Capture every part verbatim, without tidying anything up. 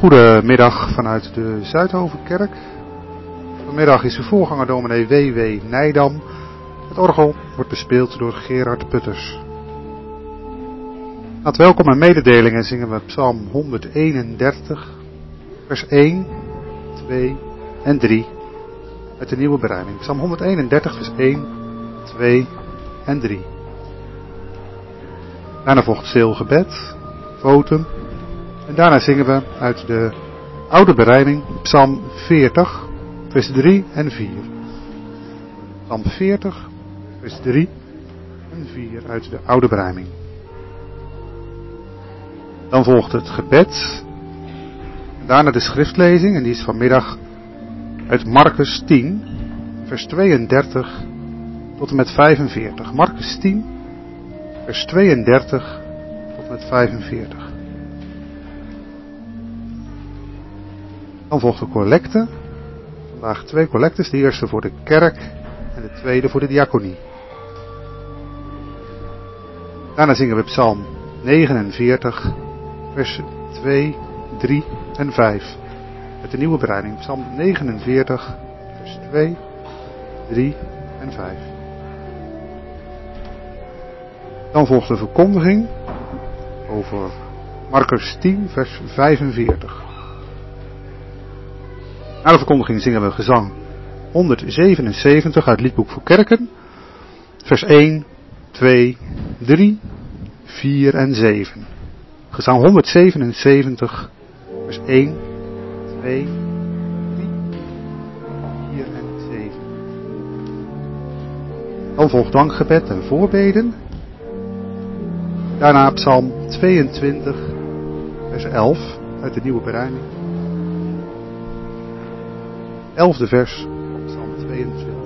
Goedemiddag vanuit de Zuidhovenkerk. Vanmiddag is de voorganger dominee W W Nijdam. Het orgel wordt bespeeld door Gerard Putters. Na het welkom en mededelingen zingen we Psalm honderdeenendertig, vers één, twee en drie uit de nieuwe berijming. Psalm honderdeenendertig, vers één, twee en drie. Daarna volgt stil gebed, votum. En daarna zingen we uit de oude berijming Psalm veertig, vers drie en vier. Psalm veertig, vers drie en vier uit de oude berijming. Dan volgt het gebed. En daarna de schriftlezing, en die is vanmiddag uit Marcus tien, vers tweeëndertig tot en met vijfenveertig. Marcus tien, vers tweeëndertig tot en met vijfenveertig. Dan volgt de collecte. Vandaag twee collectes. De eerste voor de kerk en de tweede voor de diaconie. Daarna zingen we Psalm negenenveertig, vers twee, drie en vijf. Met de nieuwe bereiding. Psalm negenenveertig, vers twee, drie en vijf. Dan volgt de verkondiging over Marcus tien, vers vijfenveertig. Na de verkondiging zingen we gezang honderdzevenenzeventig uit Liedboek voor Kerken, vers één, twee, drie, vier en zeven. Gezang honderdzevenenzeventig, vers één, twee, drie, vier en zeven. Dan volgt dankgebed en voorbeden. Daarna Psalm tweeëntwintig, vers elf uit de nieuwe berijming. Elfde vers, Psalm tweeëntwintig.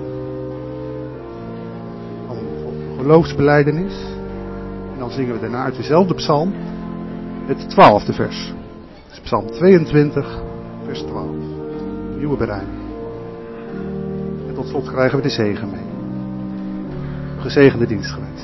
Dan volgt de geloofsbelijdenis. En dan zingen we daarna uit dezelfde psalm het twaalfde vers. Dus Psalm tweeëntwintig, vers twaalf. Nieuwe berijming. En tot slot krijgen we de zegen mee. Een gezegende dienst geweest.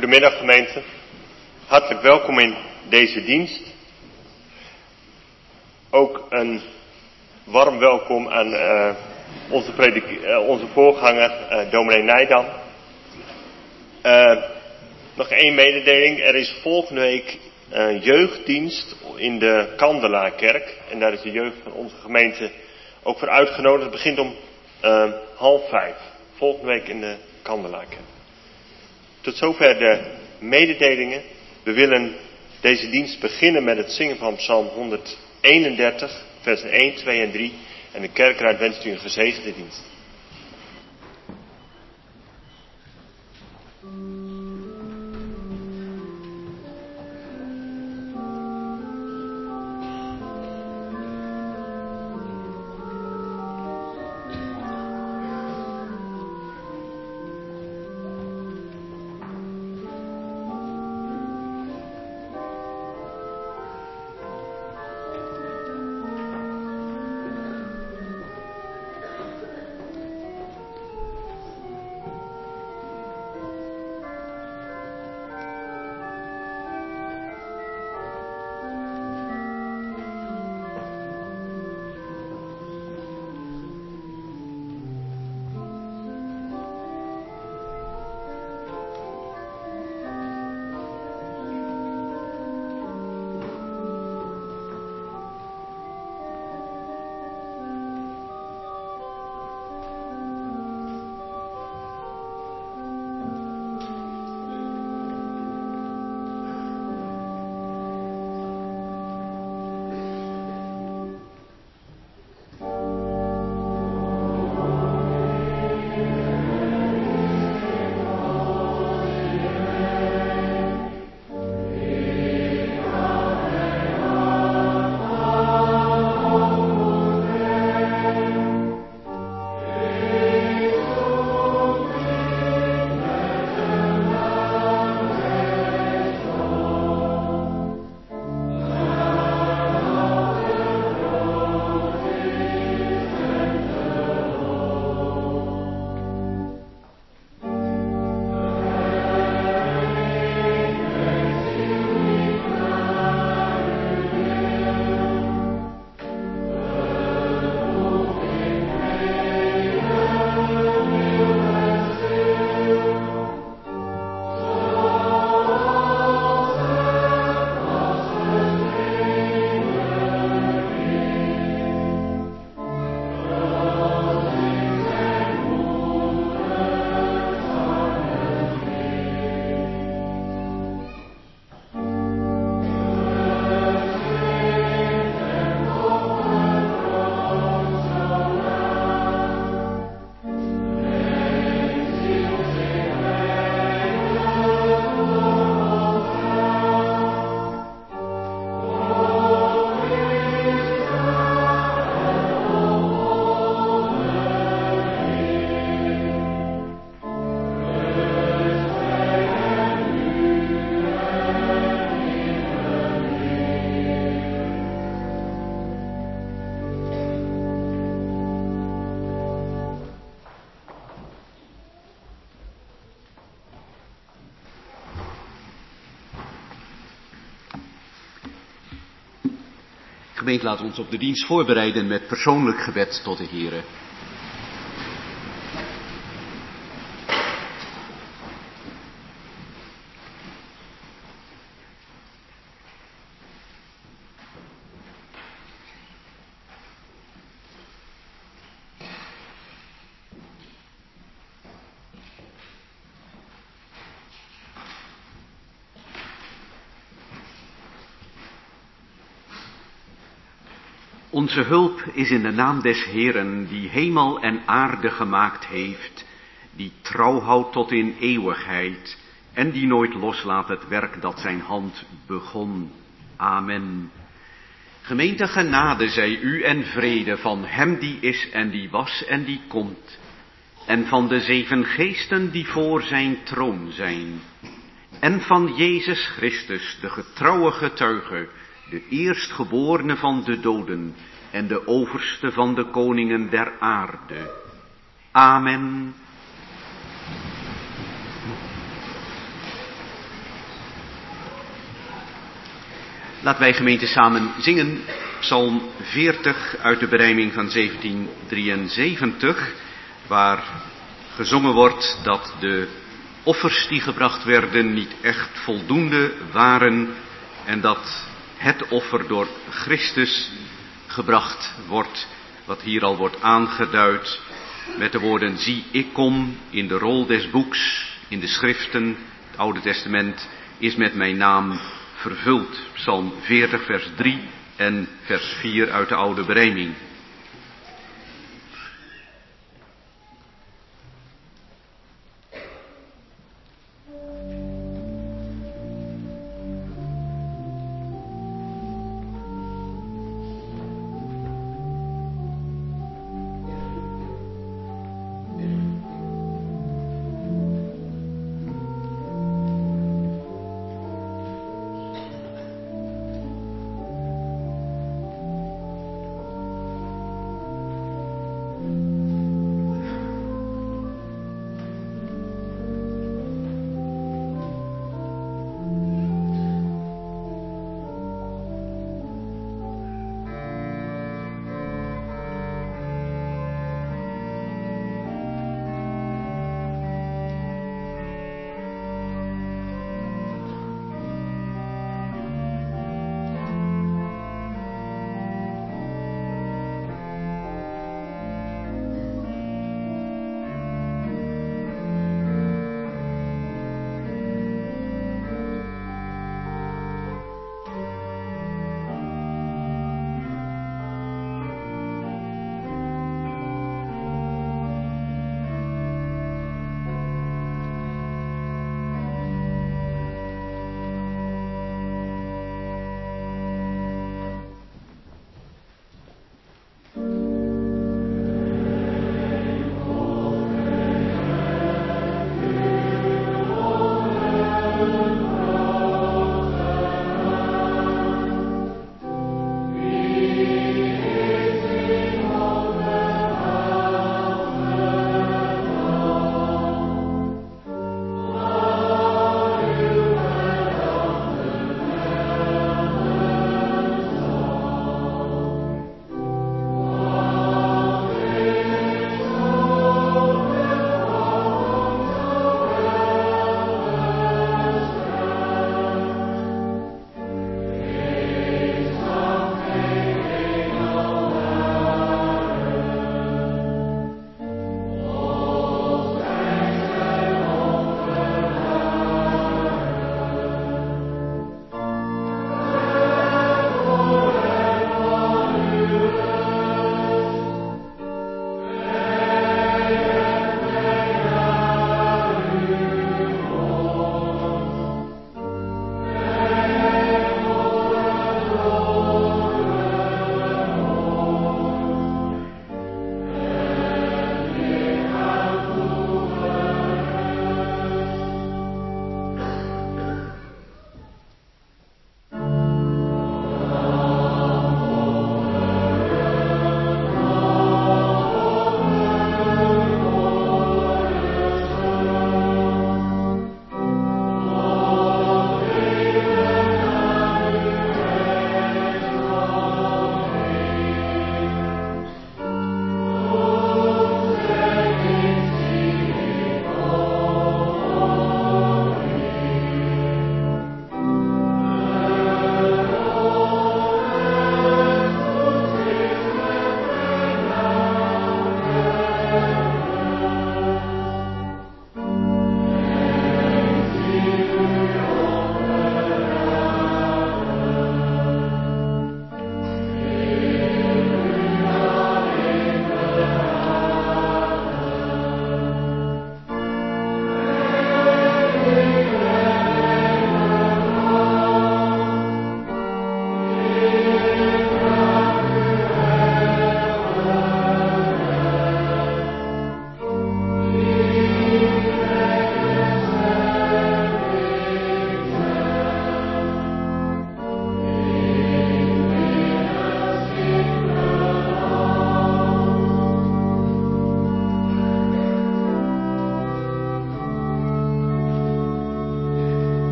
Goedemiddag gemeente, hartelijk welkom in deze dienst. Ook een warm welkom aan uh, onze, predik- uh, onze voorganger, uh, dominee Nijdam. Uh, nog één mededeling, er is volgende week een jeugddienst in de Kandelaarkerk. En daar is de jeugd van onze gemeente ook voor uitgenodigd. Het begint om uh, half vijf, volgende week in de Kandelaarkerk. Tot zover de mededelingen. We willen deze dienst beginnen met het zingen van Psalm honderdeenendertig, versen één, twee en drie. En de kerkraad wenst u een gezegende dienst. Gemeente, laat ons op de dienst voorbereiden met persoonlijk gebed tot de Here. Onze hulp is in de naam des Heeren, die hemel en aarde gemaakt heeft, die trouw houdt tot in eeuwigheid en die nooit loslaat het werk dat zijn hand begon. Amen. Gemeente, genade zij u en vrede van hem die is en die was en die komt, en van de zeven geesten die voor zijn troon zijn, en van Jezus Christus, de getrouwe getuige, de eerstgeborene van de doden en de overste van de koningen der aarde. Amen. Laten wij gemeente samen zingen Psalm veertig uit de berijming van zeventien drieënzeventig, waar gezongen wordt dat de offers die gebracht werden niet echt voldoende waren en dat het offer door Christus gebracht wordt, wat hier al wordt aangeduid met de woorden: zie, ik kom in de rol des boeks, in de schriften, het Oude Testament is met mijn naam vervuld. Psalm veertig vers drie en vers vier uit de oude berijming.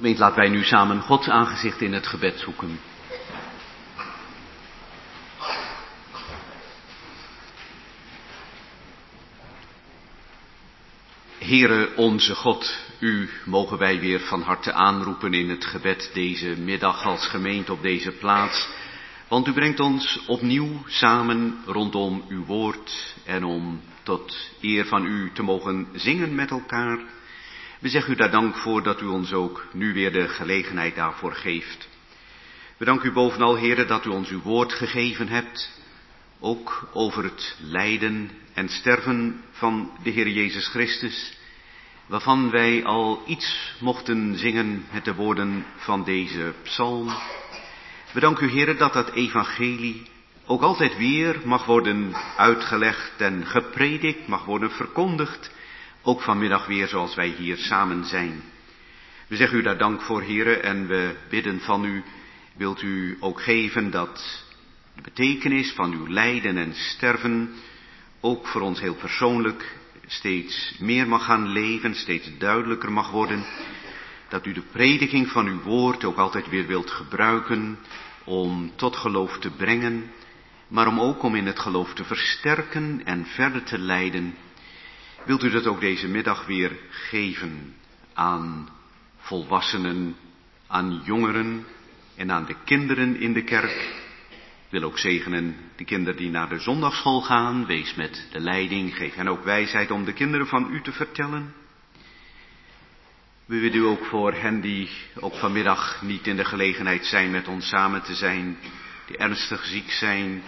Gemeente, laten wij nu samen Gods aangezicht in het gebed zoeken. Heere onze God, u mogen wij weer van harte aanroepen in het gebed deze middag als gemeente op deze plaats. Want u brengt ons opnieuw samen rondom uw woord en om tot eer van u te mogen zingen met elkaar. We zeggen u daar dank voor dat u ons ook nu weer de gelegenheid daarvoor geeft. We danken u bovenal, Heere, dat u ons uw woord gegeven hebt, ook over het lijden en sterven van de Heer Jezus Christus, waarvan wij al iets mochten zingen met de woorden van deze psalm. We danken u, Heere, dat dat evangelie ook altijd weer mag worden uitgelegd en gepredikt, mag worden verkondigd, ook vanmiddag weer zoals wij hier samen zijn. We zeggen u daar dank voor, Heere, en we bidden van u, wilt u ook geven dat de betekenis van uw lijden en sterven ook voor ons heel persoonlijk steeds meer mag gaan leven, steeds duidelijker mag worden. Dat u de prediking van uw woord ook altijd weer wilt gebruiken om tot geloof te brengen, maar om ook om in het geloof te versterken en verder te leiden. Wilt u dat ook deze middag weer geven aan volwassenen, aan jongeren en aan de kinderen in de kerk. Wil ook zegenen de kinderen die naar de zondagschool gaan. Wees met de leiding, geef hen ook wijsheid om de kinderen van u te vertellen. We willen u ook voor hen die ook vanmiddag niet in de gelegenheid zijn met ons samen te zijn, die ernstig ziek zijn,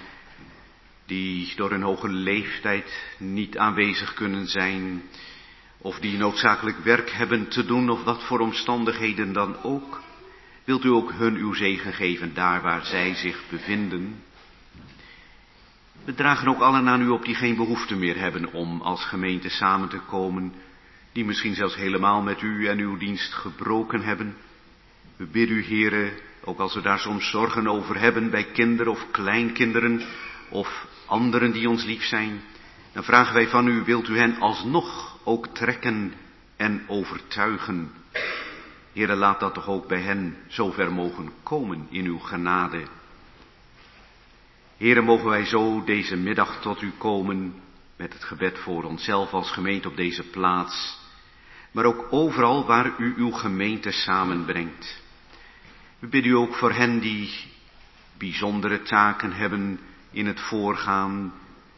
die door hun hoge leeftijd niet aanwezig kunnen zijn, of die noodzakelijk werk hebben te doen, of wat voor omstandigheden dan ook. Wilt u ook hun uw zegen geven daar waar zij zich bevinden? We dragen ook allen aan u op die geen behoefte meer hebben om als gemeente samen te komen, die misschien zelfs helemaal met u en uw dienst gebroken hebben. We bidden u, Heere, ook als we daar soms zorgen over hebben bij kinderen of kleinkinderen of anderen die ons lief zijn, dan vragen wij van u, wilt u hen alsnog ook trekken en overtuigen? Heere, laat dat toch ook bij hen zover mogen komen in uw genade. Heere, mogen wij zo deze middag tot u komen met het gebed voor onszelf als gemeente op deze plaats, maar ook overal waar u uw gemeente samenbrengt. We bidden u ook voor hen die bijzondere taken hebben in het voorgaan,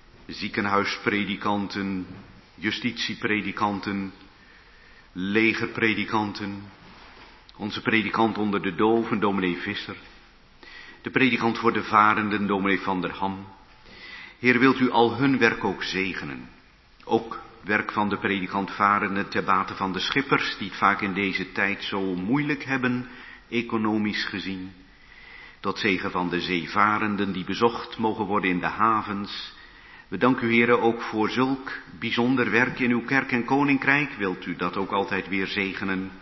ziekenhuispredikanten, justitiepredikanten, legerpredikanten, onze predikant onder de doven, dominee Visser, de predikant voor de varenden, dominee Van der Ham. Heer, wilt u al hun werk ook zegenen, ook werk van de predikant varenden ter bate van de schippers, die het vaak in deze tijd zo moeilijk hebben, economisch gezien, tot zegen van de zeevarenden die bezocht mogen worden in de havens. We danken u, Heere, ook voor zulk bijzonder werk in uw kerk en koninkrijk. Wilt u dat ook altijd weer zegenen?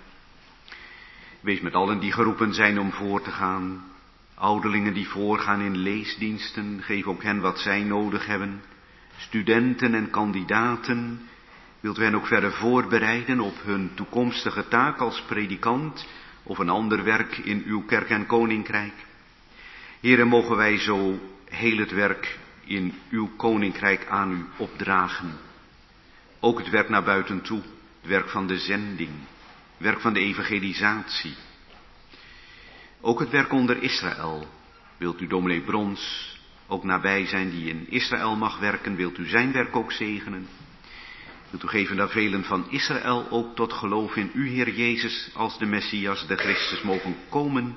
Wees met allen die geroepen zijn om voor te gaan. Ouderlingen die voorgaan in leesdiensten, geef ook hen wat zij nodig hebben. Studenten en kandidaten, wilt u hen ook verder voorbereiden op hun toekomstige taak als predikant of een ander werk in uw kerk en koninkrijk. Heere, mogen wij zo heel het werk in uw koninkrijk aan u opdragen. Ook het werk naar buiten toe, het werk van de zending, het werk van de evangelisatie. Ook het werk onder Israël. Wilt u dominee Brons ook nabij zijn die in Israël mag werken, wilt u zijn werk ook zegenen. Wilt u geven dat velen van Israël ook tot geloof in u, Heer Jezus, als de Messias, de Christus, mogen komen.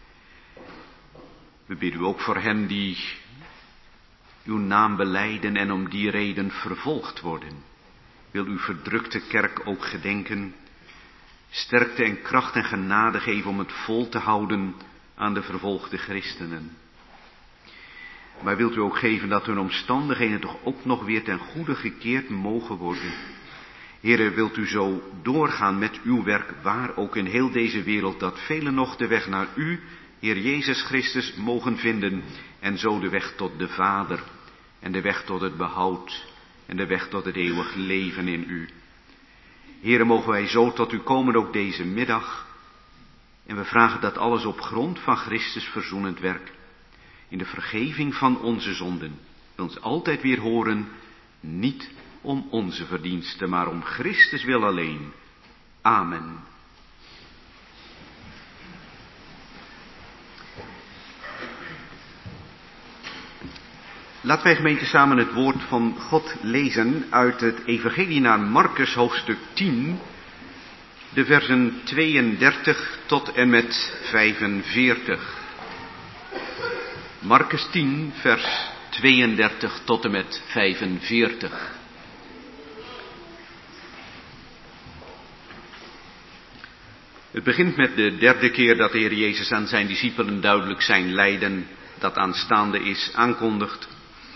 We bidden u ook voor hen die uw naam belijden en om die reden vervolgd worden. Wil uw verdrukte kerk ook gedenken, sterkte en kracht en genade geven om het vol te houden aan de vervolgde christenen. Maar wilt u ook geven dat hun omstandigheden toch ook nog weer ten goede gekeerd mogen worden. Heere, wilt u zo doorgaan met uw werk, waar ook in heel deze wereld, dat velen nog de weg naar u, Heer Jezus Christus, mogen vinden, en zo de weg tot de Vader, en de weg tot het behoud, en de weg tot het eeuwig leven in u. Heere, mogen wij zo tot u komen ook deze middag, En we vragen dat alles op grond van Christus verzoenend werk. In de vergeving van onze zonden. Ons altijd weer horen, niet om onze verdiensten, maar om Christus wil alleen. Amen. Laten wij gemeente samen het woord van God lezen uit het evangelie naar Markus hoofdstuk tien, de versen tweeëndertig tot en met vijfenveertig. Markus tien, vers tweeëndertig tot en met vijfenveertig. Het begint met de derde keer dat de Heer Jezus aan zijn discipelen duidelijk zijn lijden, dat aanstaande is, aankondigt.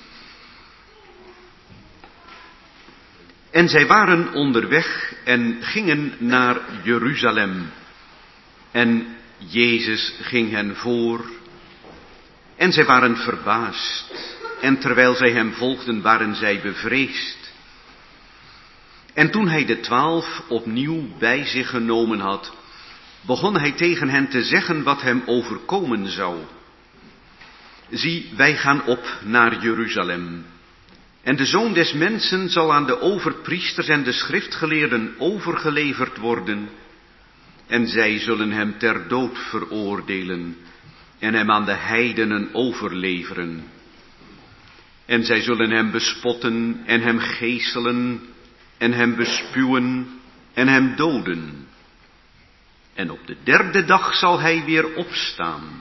En zij waren onderweg en gingen naar Jeruzalem. En Jezus ging hen voor. En zij waren verbaasd. En terwijl zij hem volgden, waren zij bevreesd. En toen hij de twaalf opnieuw bij zich genomen had, begon hij tegen hen te zeggen wat hem overkomen zou. Zie, wij gaan op naar Jeruzalem. En de Zoon des Mensen zal aan de overpriesters en de schriftgeleerden overgeleverd worden. En zij zullen hem ter dood veroordelen en hem aan de heidenen overleveren. En zij zullen hem bespotten en hem geeselen en hem bespuwen en hem doden. En op de derde dag zal hij weer opstaan.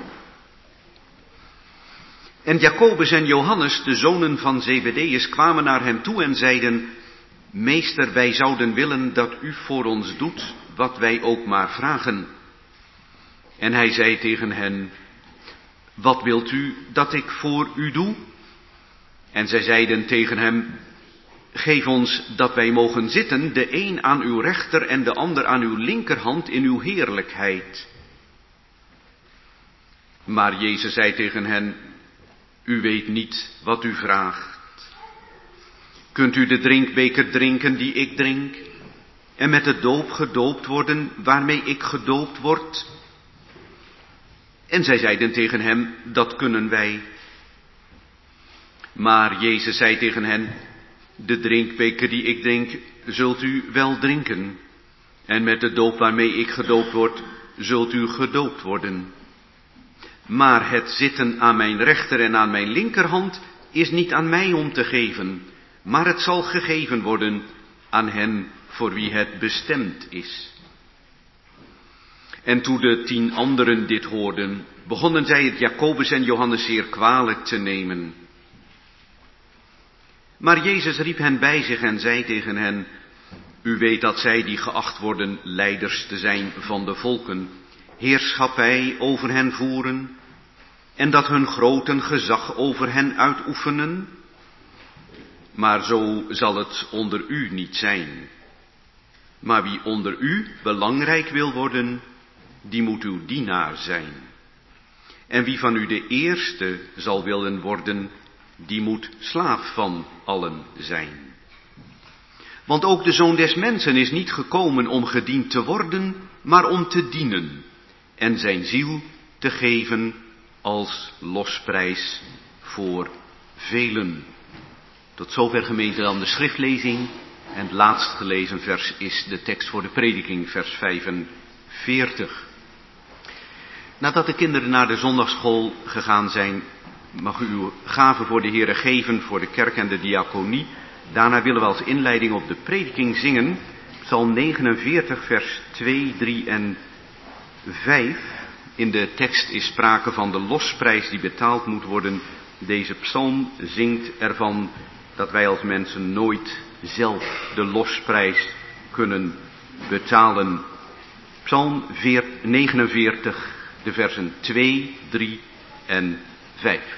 En Jacobus en Johannes, de zonen van Zebedeus, kwamen naar hem toe en zeiden: Meester, wij zouden willen dat u voor ons doet wat wij ook maar vragen. En hij zei tegen hen: Wat wilt u dat ik voor u doe? En zij zeiden tegen hem: Geef ons dat wij mogen zitten, de een aan uw rechter en de ander aan uw linkerhand in uw heerlijkheid. Maar Jezus zei tegen hen: U weet niet wat u vraagt. Kunt u de drinkbeker drinken die ik drink, en met de doop gedoopt worden waarmee ik gedoopt word? En zij zeiden tegen hem: Dat kunnen wij. Maar Jezus zei tegen hen: De drinkbeker die ik drink, zult u wel drinken, en met de doop waarmee ik gedoopt word, zult u gedoopt worden. Maar het zitten aan mijn rechter en aan mijn linkerhand is niet aan mij om te geven, maar het zal gegeven worden aan hen voor wie het bestemd is. En toen de tien anderen dit hoorden, begonnen zij het Jacobus en Johannes zeer kwalijk te nemen. Maar Jezus riep hen bij zich en zei tegen hen: U weet dat zij die geacht worden leiders te zijn van de volken, heerschappij over hen voeren, en dat hun groten gezag over hen uitoefenen. Maar zo zal het onder u niet zijn. Maar wie onder u belangrijk wil worden, die moet uw dienaar zijn. En wie van u de eerste zal willen worden, die moet slaaf van allen zijn. Want ook de Zoon des Mensen is niet gekomen om gediend te worden, maar om te dienen en zijn ziel te geven als losprijs voor velen. Tot zover gemeente dan de schriftlezing. En het laatst gelezen vers is de tekst voor de prediking, vers vijfenveertig. Nadat de kinderen naar de zondagschool gegaan zijn, mag u uw gaven voor de Heere geven, voor de kerk en de diaconie. Daarna willen we als inleiding op de prediking zingen Psalm negenenveertig, vers twee, drie en vijf. In de tekst is sprake van de losprijs die betaald moet worden. Deze psalm zingt ervan dat wij als mensen nooit zelf de losprijs kunnen betalen. Psalm negenenveertig, de versen twee, drie en vijf.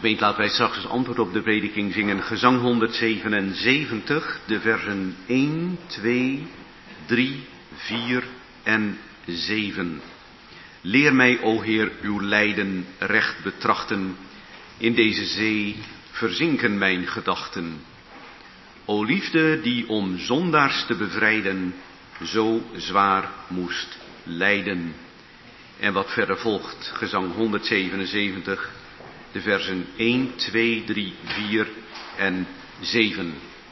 Gemeente, laten wij straks als antwoord op de prediking zingen gezang honderdzevenenzeventig, de versen één, twee, drie, vier en zeven. Leer mij, o Heer, uw lijden recht betrachten. In deze zee verzinken mijn gedachten. O liefde die om zondaars te bevrijden zo zwaar moest lijden. En wat verder volgt, gezang honderdzevenenzeventig, de versen één, twee, drie, vier en zeven.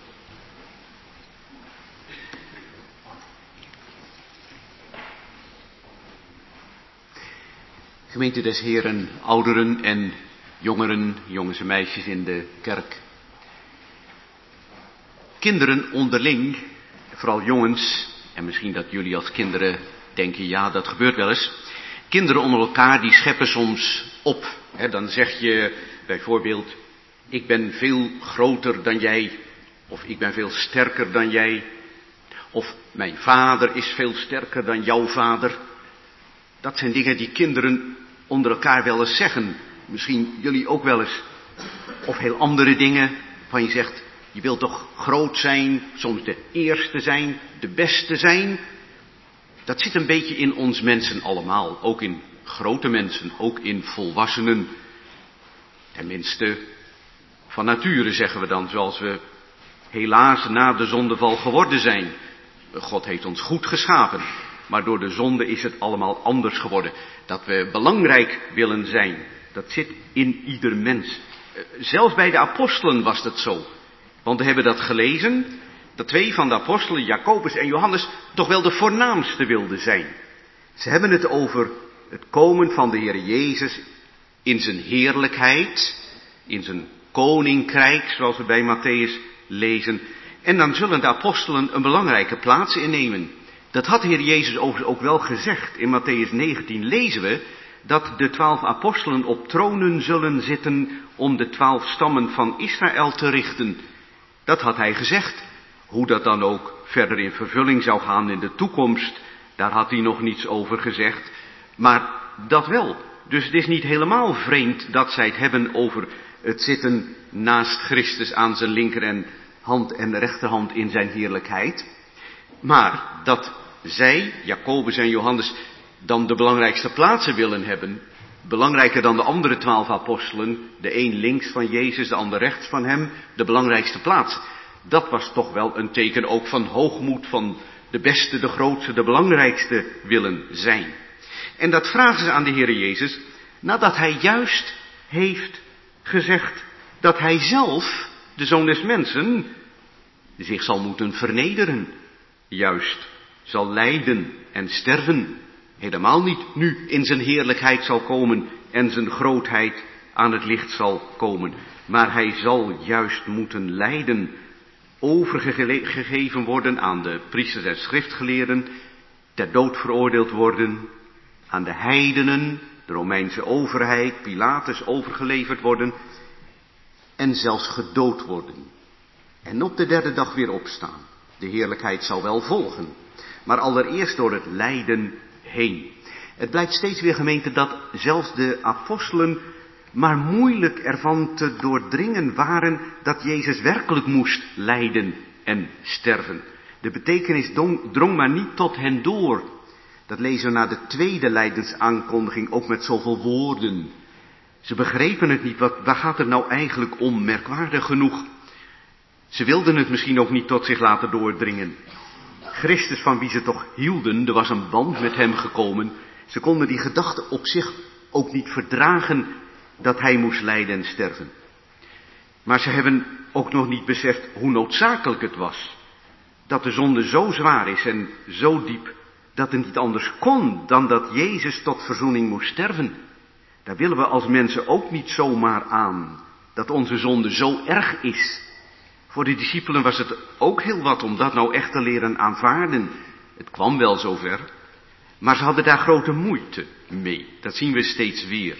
Gemeente des Heren, ouderen en jongeren, jongens en meisjes in de kerk. Kinderen onderling, vooral jongens, en misschien dat jullie als kinderen denken, ja, dat gebeurt wel eens. Kinderen onder elkaar, die scheppen soms op. He, dan zeg je bijvoorbeeld, ik ben veel groter dan jij, of ik ben veel sterker dan jij, of mijn vader is veel sterker dan jouw vader. Dat zijn dingen die kinderen onder elkaar wel eens zeggen. Misschien jullie ook wel eens. Of heel andere dingen waarvan je zegt, je wilt toch groot zijn, soms de eerste zijn, de beste zijn. Dat zit een beetje in ons mensen allemaal, ook in grote mensen, ook in volwassenen. Tenminste, van nature zeggen we dan, zoals we helaas na de zondeval geworden zijn. God heeft ons goed geschapen, maar door de zonde is het allemaal anders geworden. Dat we belangrijk willen zijn, dat zit in ieder mens. Zelfs bij de apostelen was dat zo. Want we hebben dat gelezen, dat twee van de apostelen, Jacobus en Johannes, toch wel de voornaamste wilden zijn. Ze hebben het over het komen van de Heer Jezus in zijn heerlijkheid, in zijn koninkrijk, zoals we bij Matthäus lezen. En dan zullen de apostelen een belangrijke plaats innemen. Dat had de Heer Jezus overigens ook wel gezegd. In Matthäus negentien lezen we dat de twaalf apostelen op tronen zullen zitten om de twaalf stammen van Israël te richten. Dat had hij gezegd. Hoe dat dan ook verder in vervulling zou gaan in de toekomst, daar had hij nog niets over gezegd. Maar dat wel. Dus het is niet helemaal vreemd dat zij het hebben over het zitten naast Christus aan zijn linker en hand en rechterhand in zijn heerlijkheid. Maar dat zij, Jacobus en Johannes, dan de belangrijkste plaatsen willen hebben, belangrijker dan de andere twaalf apostelen, de een links van Jezus, de ander rechts van hem, de belangrijkste plaats. Dat was toch wel een teken ook van hoogmoed, van de beste, de grootste, de belangrijkste willen zijn. En dat vragen ze aan de Heer Jezus, nadat hij juist heeft gezegd dat hij zelf, de Zoon des Mensen, zich zal moeten vernederen. Juist zal lijden en sterven. Helemaal niet nu in zijn heerlijkheid zal komen en zijn grootheid aan het licht zal komen. Maar hij zal juist moeten lijden, overgegeven worden aan de priesters en schriftgeleerden, ter dood veroordeeld worden, aan de heidenen, de Romeinse overheid, Pilatus overgeleverd worden en zelfs gedood worden. En op de derde dag weer opstaan. De heerlijkheid zal wel volgen, maar allereerst door het lijden heen. Het blijkt steeds weer, gemeente, dat zelfs de apostelen maar moeilijk ervan te doordringen waren dat Jezus werkelijk moest lijden en sterven. De betekenis drong maar niet tot hen door. Dat lezen we na de tweede lijdensaankondiging ook met zoveel woorden. Ze begrepen het niet, wat, waar gaat het nou eigenlijk om, merkwaardig genoeg. Ze wilden het misschien ook niet tot zich laten doordringen. Christus, van wie ze toch hielden, er was een band met hem gekomen. Ze konden die gedachte op zich ook niet verdragen dat hij moest lijden en sterven. Maar ze hebben ook nog niet beseft hoe noodzakelijk het was. Dat de zonde zo zwaar is en zo diep, dat het niet anders kon dan dat Jezus tot verzoening moest sterven. Daar willen we als mensen ook niet zomaar aan, dat onze zonde zo erg is. Voor de discipelen was het ook heel wat om dat nou echt te leren aanvaarden. Het kwam wel zover, maar ze hadden daar grote moeite mee. Dat zien we steeds weer.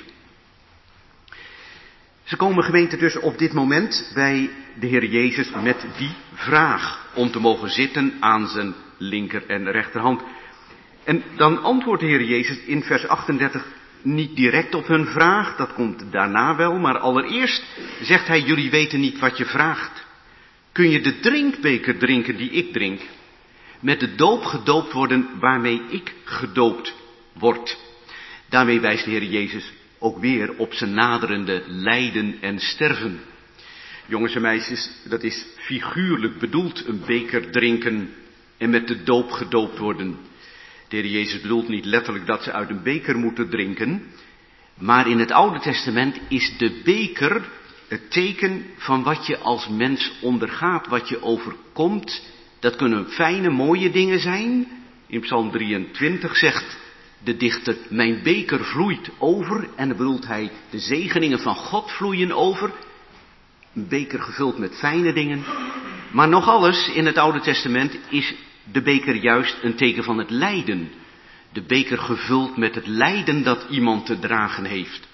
Ze komen, gemeente, dus op dit moment bij de Heer Jezus met die vraag om te mogen zitten aan zijn linker en rechterhand. En dan antwoordt de Heer Jezus in vers achtendertig niet direct op hun vraag, dat komt daarna wel, maar allereerst zegt hij, jullie weten niet wat je vraagt. Kun je de drinkbeker drinken die ik drink? Met de doop gedoopt worden waarmee ik gedoopt word. Daarmee wijst de Heer Jezus ook weer op zijn naderende lijden en sterven. Jongens en meisjes, dat is figuurlijk bedoeld, een beker drinken en met de doop gedoopt worden. De Heer Jezus bedoelt niet letterlijk dat ze uit een beker moeten drinken, maar in het Oude Testament is de beker het teken van wat je als mens ondergaat, wat je overkomt. Dat kunnen fijne, mooie dingen zijn. In Psalm drieëntwintig zegt de dichter, mijn beker vloeit over, en dan bedoelt hij, de zegeningen van God vloeien over. Een beker gevuld met fijne dingen. Maar nog alles in het Oude Testament is de beker juist een teken van het lijden. De beker gevuld met het lijden dat iemand te dragen heeft.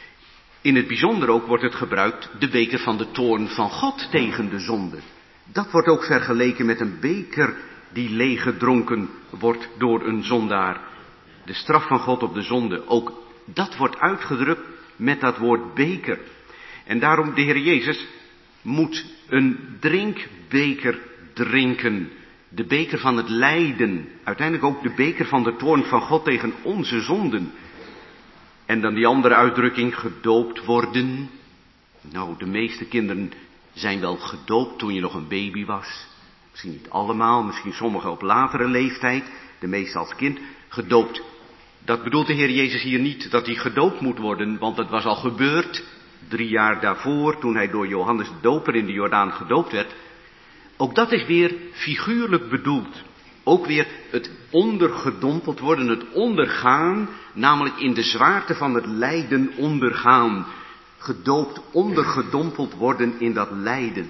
In het bijzonder ook wordt het gebruikt, de beker van de toorn van God tegen de zonde. Dat wordt ook vergeleken met een beker die leeggedronken wordt door een zondaar. De straf van God op de zonde, ook dat wordt uitgedrukt met dat woord beker. En daarom, de Heer Jezus moet een drinkbeker drinken. De beker van het lijden. Uiteindelijk ook de beker van de toorn van God tegen onze zonden. En dan die andere uitdrukking, gedoopt worden. Nou, de meeste kinderen zijn wel gedoopt toen je nog een baby was. Misschien niet allemaal, misschien sommigen op latere leeftijd. De meeste als kind. Gedoopt. Dat bedoelt de Heer Jezus hier niet, dat hij gedoopt moet worden, want het was al gebeurd. Drie jaar daarvoor, toen hij door Johannes de Doper in de Jordaan gedoopt werd. Ook dat is weer figuurlijk bedoeld. Ook weer het ondergedompeld worden, het ondergaan, namelijk in de zwaarte van het lijden ondergaan. Gedoopt, ondergedompeld worden in dat lijden.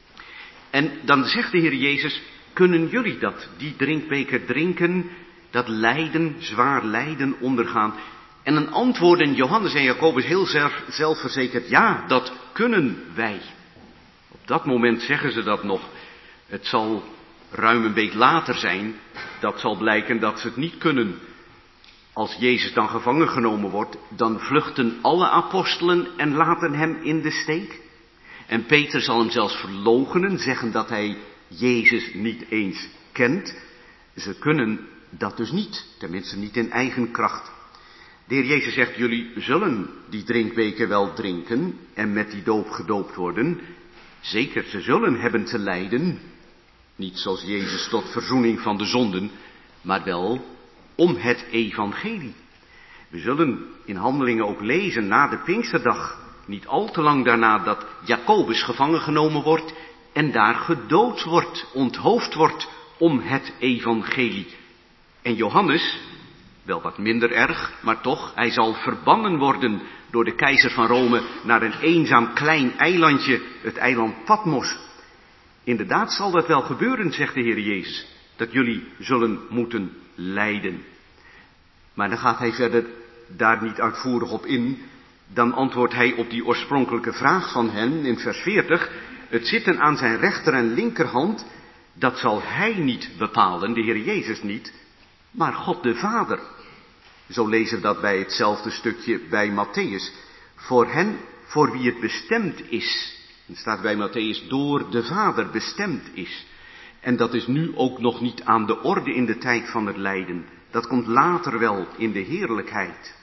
En dan zegt de Heer Jezus, kunnen jullie dat, die drinkbeker drinken, dat lijden, zwaar lijden ondergaan? En dan antwoorden Johannes en Jacobus heel zelf, zelfverzekerd, ja, dat kunnen wij. Op dat moment zeggen ze dat nog. Het zal ruim een week later zijn, dat zal blijken dat ze het niet kunnen. Als Jezus dan gevangen genomen wordt, dan vluchten alle apostelen en laten hem in de steek. En Peter zal hem zelfs verloochenen, zeggen dat hij Jezus niet eens kent. Ze kunnen dat dus niet, tenminste niet in eigen kracht. De Heer Jezus zegt, jullie zullen die drinkbeker wel drinken en met die doop gedoopt worden. Zeker, ze zullen hebben te lijden. Niet zoals Jezus tot verzoening van de zonden, maar wel om het evangelie. We zullen in Handelingen ook lezen na de Pinksterdag, niet al te lang daarna, dat Jacobus gevangen genomen wordt en daar gedood wordt, onthoofd wordt om het evangelie. En Johannes, wel wat minder erg, maar toch, hij zal verbannen worden door de keizer van Rome naar een eenzaam klein eilandje, het eiland Patmos. Inderdaad zal dat wel gebeuren, zegt de Heer Jezus, dat jullie zullen moeten lijden. Maar dan gaat hij verder daar niet uitvoerig op in. Dan antwoordt hij op die oorspronkelijke vraag van hen in vers veertig. Het zitten aan zijn rechter en linkerhand, dat zal hij niet bepalen, de Heer Jezus niet, maar God de Vader. Zo lezen we dat bij hetzelfde stukje bij Matthäus. Voor hen, voor wie het bestemd is. Het staat bij Matthäus, door de Vader bestemd is. En dat is nu ook nog niet aan de orde in de tijd van het lijden. Dat komt later wel in de heerlijkheid.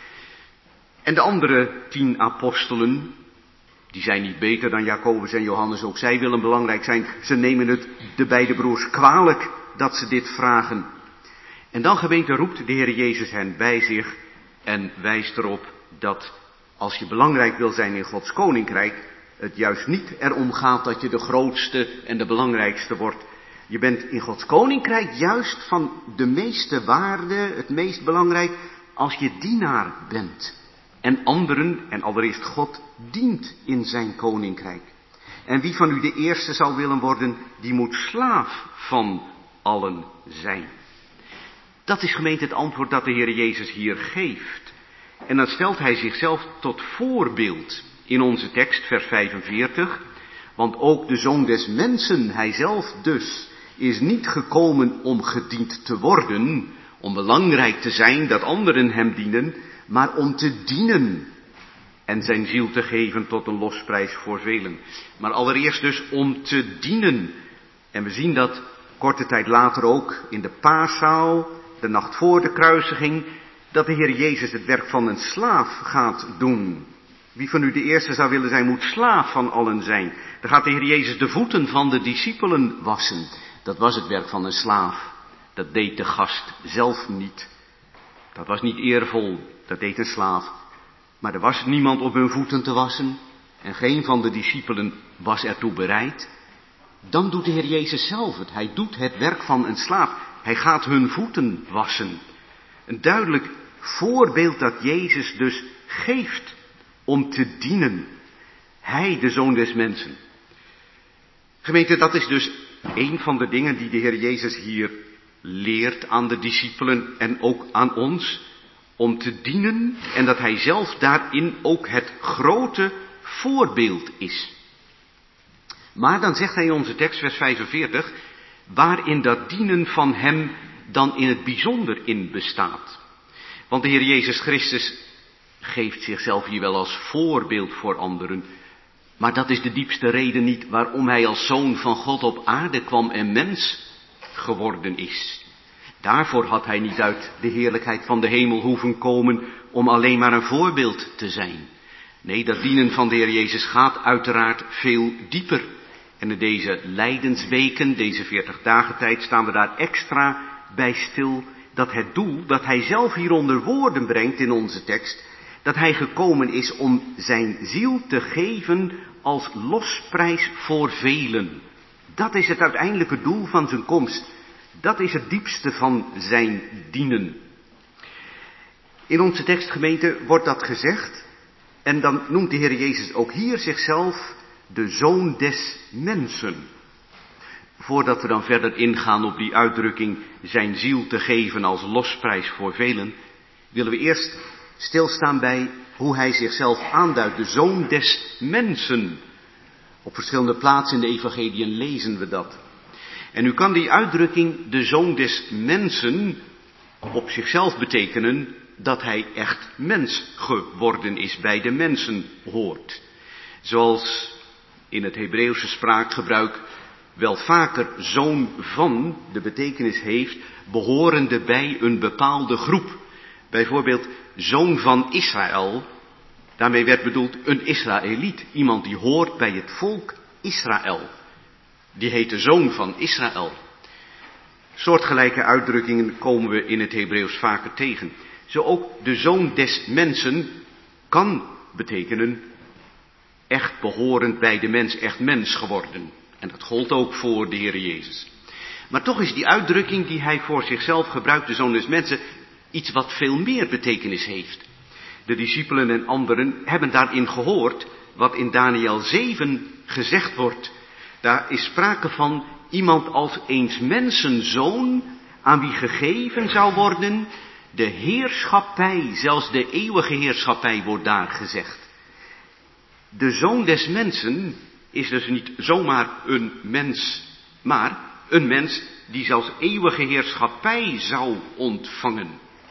En de andere tien apostelen, die zijn niet beter dan Jacobus en Johannes, ook zij willen belangrijk zijn. Ze nemen het de beide broers kwalijk dat ze dit vragen. En dan, gemeente, roept de Heer Jezus hen bij zich en wijst erop dat als je belangrijk wil zijn in Gods koninkrijk, het juist niet erom gaat dat je de grootste en de belangrijkste wordt. Je bent in Gods koninkrijk juist van de meeste waarde, het meest belangrijk, als je dienaar bent. En anderen, en allereerst God, dient in zijn koninkrijk. En wie van u de eerste zou willen worden, die moet slaaf van allen zijn. Dat is, gemeente, het antwoord dat de Heer Jezus hier geeft. En dan stelt hij zichzelf tot voorbeeld in onze tekst, vers vijfenveertig. Want ook de Zoon des Mensen, hij zelf dus, is niet gekomen om gediend te worden, om belangrijk te zijn dat anderen hem dienen, maar om te dienen en zijn ziel te geven tot een losprijs voor velen. Maar allereerst dus om te dienen. En we zien dat korte tijd later ook in de paaszaal, de nacht voor de kruisiging, dat de Heer Jezus het werk van een slaaf gaat doen. Wie van u de eerste zou willen zijn, moet slaaf van allen zijn. Dan gaat de Heer Jezus de voeten van de discipelen wassen. Dat was het werk van een slaaf. Dat deed de gast zelf niet. Dat was niet eervol, dat deed een slaaf. Maar er was niemand om hun voeten te wassen. En geen van de discipelen was ertoe bereid. Dan doet de Heer Jezus zelf het. Hij doet het werk van een slaaf. Hij gaat hun voeten wassen. Een duidelijk voorbeeld dat Jezus dus geeft om te dienen. Hij, de Zoon des Mensen. Gemeente, dat is dus een van de dingen die de Heer Jezus hier leert aan de discipelen en ook aan ons. Om te dienen en dat hij zelf daarin ook het grote voorbeeld is. Maar dan zegt hij in onze tekst, vers vijfenveertig, waarin dat dienen van hem dan in het bijzonder in bestaat. Want de Heer Jezus Christus geeft zichzelf hier wel als voorbeeld voor anderen. Maar dat is de diepste reden niet waarom hij als Zoon van God op aarde kwam en mens geworden is. Daarvoor had hij niet uit de heerlijkheid van de hemel hoeven komen om alleen maar een voorbeeld te zijn. Nee, dat dienen van de Heer Jezus gaat uiteraard veel dieper. En in deze lijdensweken, deze veertig dagen tijd, staan we daar extra bij stil dat het doel dat hij zelf hier onder woorden brengt in onze tekst, dat hij gekomen is om zijn ziel te geven als losprijs voor velen. Dat is het uiteindelijke doel van zijn komst. Dat is het diepste van zijn dienen. In onze tekstgemeente wordt dat gezegd en dan noemt de Heer Jezus ook hier zichzelf de Zoon des Mensen. Voordat we dan verder ingaan op die uitdrukking zijn ziel te geven als losprijs voor velen, willen we eerst stilstaan bij hoe hij zichzelf aanduidt, de Zoon des Mensen. Op verschillende plaatsen in de evangeliën lezen we dat. En nu kan die uitdrukking, de Zoon des Mensen, op zichzelf betekenen dat hij echt mens geworden is, bij de mensen hoort. Zoals in het Hebreeuwse spraakgebruik wel vaker zoon van de betekenis heeft, behorende bij een bepaalde groep. Bijvoorbeeld zoon van Israël, daarmee werd bedoeld een Israëliet, iemand die hoort bij het volk Israël. Die heet de zoon van Israël. Soortgelijke uitdrukkingen komen we in het Hebreeuws vaker tegen. Zo ook de Zoon des Mensen kan betekenen echt behorend bij de mens, echt mens geworden. En dat gold ook voor de Heer Jezus. Maar toch is die uitdrukking die hij voor zichzelf gebruikt, de Zoon des Mensen, iets wat veel meer betekenis heeft. De discipelen en anderen hebben daarin gehoord wat in Daniël zeven gezegd wordt. Daar is sprake van iemand als eens mensenzoon, aan wie gegeven zou worden de heerschappij, zelfs de eeuwige heerschappij wordt daar gezegd. De Zoon des Mensen is dus niet zomaar een mens, maar een mens die zelfs eeuwige heerschappij zou ontvangen.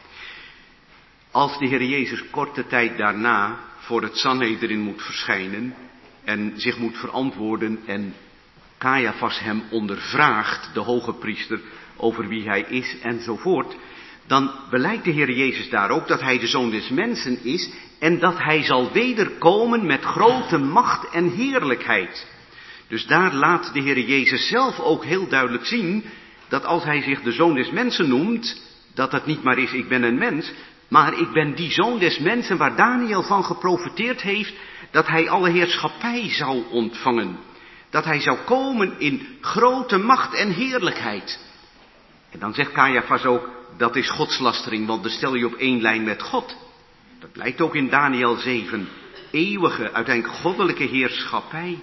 Als de Heer Jezus korte tijd daarna voor het Sanhedrin moet verschijnen en zich moet verantwoorden en Caiaphas hem ondervraagt, de hoge priester, over wie hij is enzovoort, dan beleidt de Heer Jezus daar ook dat hij de Zoon des Mensen is en dat hij zal wederkomen met grote macht en heerlijkheid. Dus daar laat de Heer Jezus zelf ook heel duidelijk zien dat als hij zich de Zoon des Mensen noemt, dat het niet maar is ik ben een mens, maar ik ben die Zoon des Mensen waar Daniël van geprofeteerd heeft dat hij alle heerschappij zou ontvangen. Dat hij zou komen in grote macht en heerlijkheid. En dan zegt Caiaphas ook, dat is godslastering, want dan stel je op één lijn met God. Dat blijkt ook in Daniël zeven. Eeuwige, uiteindelijk goddelijke heerschappij.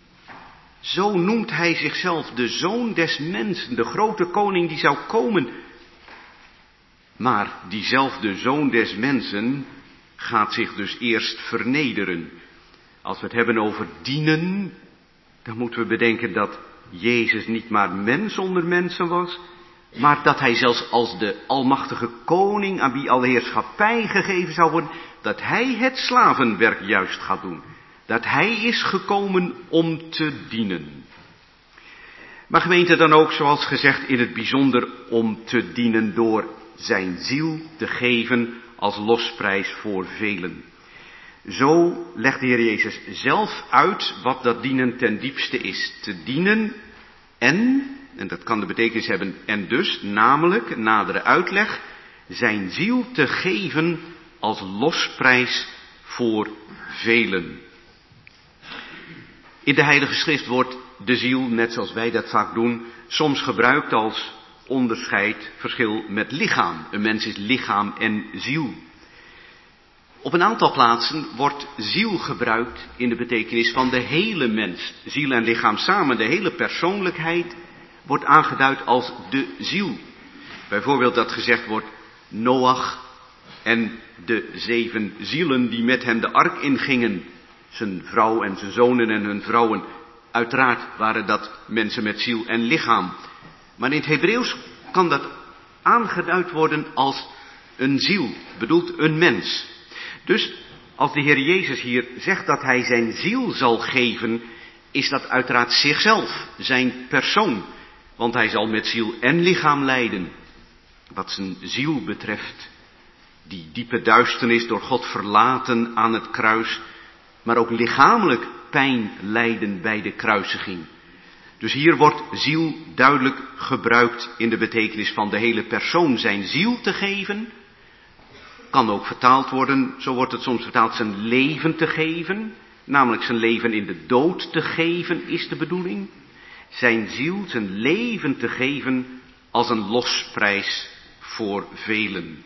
Zo noemt hij zichzelf de Zoon des Mensen, de grote koning die zou komen. Maar diezelfde Zoon des Mensen gaat zich dus eerst vernederen. Als we het hebben over dienen, dan moeten we bedenken dat Jezus niet maar mens onder mensen was, maar dat hij zelfs als de almachtige koning aan wie alle heerschappij gegeven zou worden, dat hij het slavenwerk juist gaat doen. Dat hij is gekomen om te dienen. Maar gemeente dan ook, zoals gezegd, in het bijzonder om te dienen door zijn ziel te geven als losprijs voor velen. Zo legt de Heer Jezus zelf uit wat dat dienen ten diepste is. Te dienen en, en dat kan de betekenis hebben, en dus, namelijk, nadere uitleg, zijn ziel te geven als losprijs voor velen. In de Heilige Schrift wordt de ziel, net zoals wij dat vaak doen, soms gebruikt als onderscheid, verschil met lichaam. Een mens is lichaam en ziel. Op een aantal plaatsen wordt ziel gebruikt in de betekenis van de hele mens. Ziel en lichaam samen, de hele persoonlijkheid, wordt aangeduid als de ziel. Bijvoorbeeld dat gezegd wordt, Noach en de zeven zielen die met hem de ark ingingen. Zijn vrouw en zijn zonen en hun vrouwen. Uiteraard waren dat mensen met ziel en lichaam. Maar in het Hebreeuws kan dat aangeduid worden als een ziel, bedoelt een mens. Dus als de Heer Jezus hier zegt dat hij zijn ziel zal geven, is dat uiteraard zichzelf, zijn persoon. Want hij zal met ziel en lichaam lijden. Wat zijn ziel betreft, die diepe duisternis door God verlaten aan het kruis, maar ook lichamelijk pijn lijden bij de kruisiging. Dus hier wordt ziel duidelijk gebruikt in de betekenis van de hele persoon. Zijn ziel te geven, kan ook vertaald worden, zo wordt het soms vertaald, zijn leven te geven. Namelijk zijn leven in de dood te geven is de bedoeling. Zijn ziel, zijn leven te geven als een losprijs voor velen.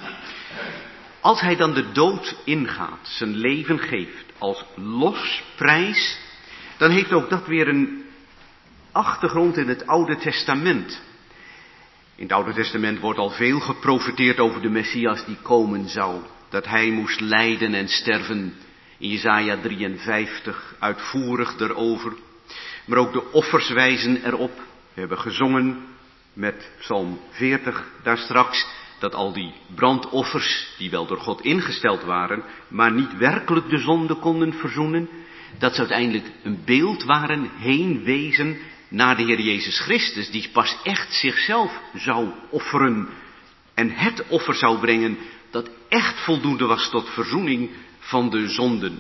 Als hij dan de dood ingaat, zijn leven geeft als losprijs, dan heeft ook dat weer een achtergrond in het Oude Testament. In het Oude Testament wordt al veel geprofeteerd over de Messias die komen zou. Dat hij moest lijden en sterven. In Jesaja drieënvijftig uitvoerig erover. Maar ook de offers wijzen erop. We hebben gezongen met Psalm veertig daar straks, dat al die brandoffers, die wel door God ingesteld waren, maar niet werkelijk de zonde konden verzoenen, dat ze uiteindelijk een beeld waren, heen wezen naar de Heer Jezus Christus, die pas echt zichzelf zou offeren en het offer zou brengen dat echt voldoende was tot verzoening van de zonden.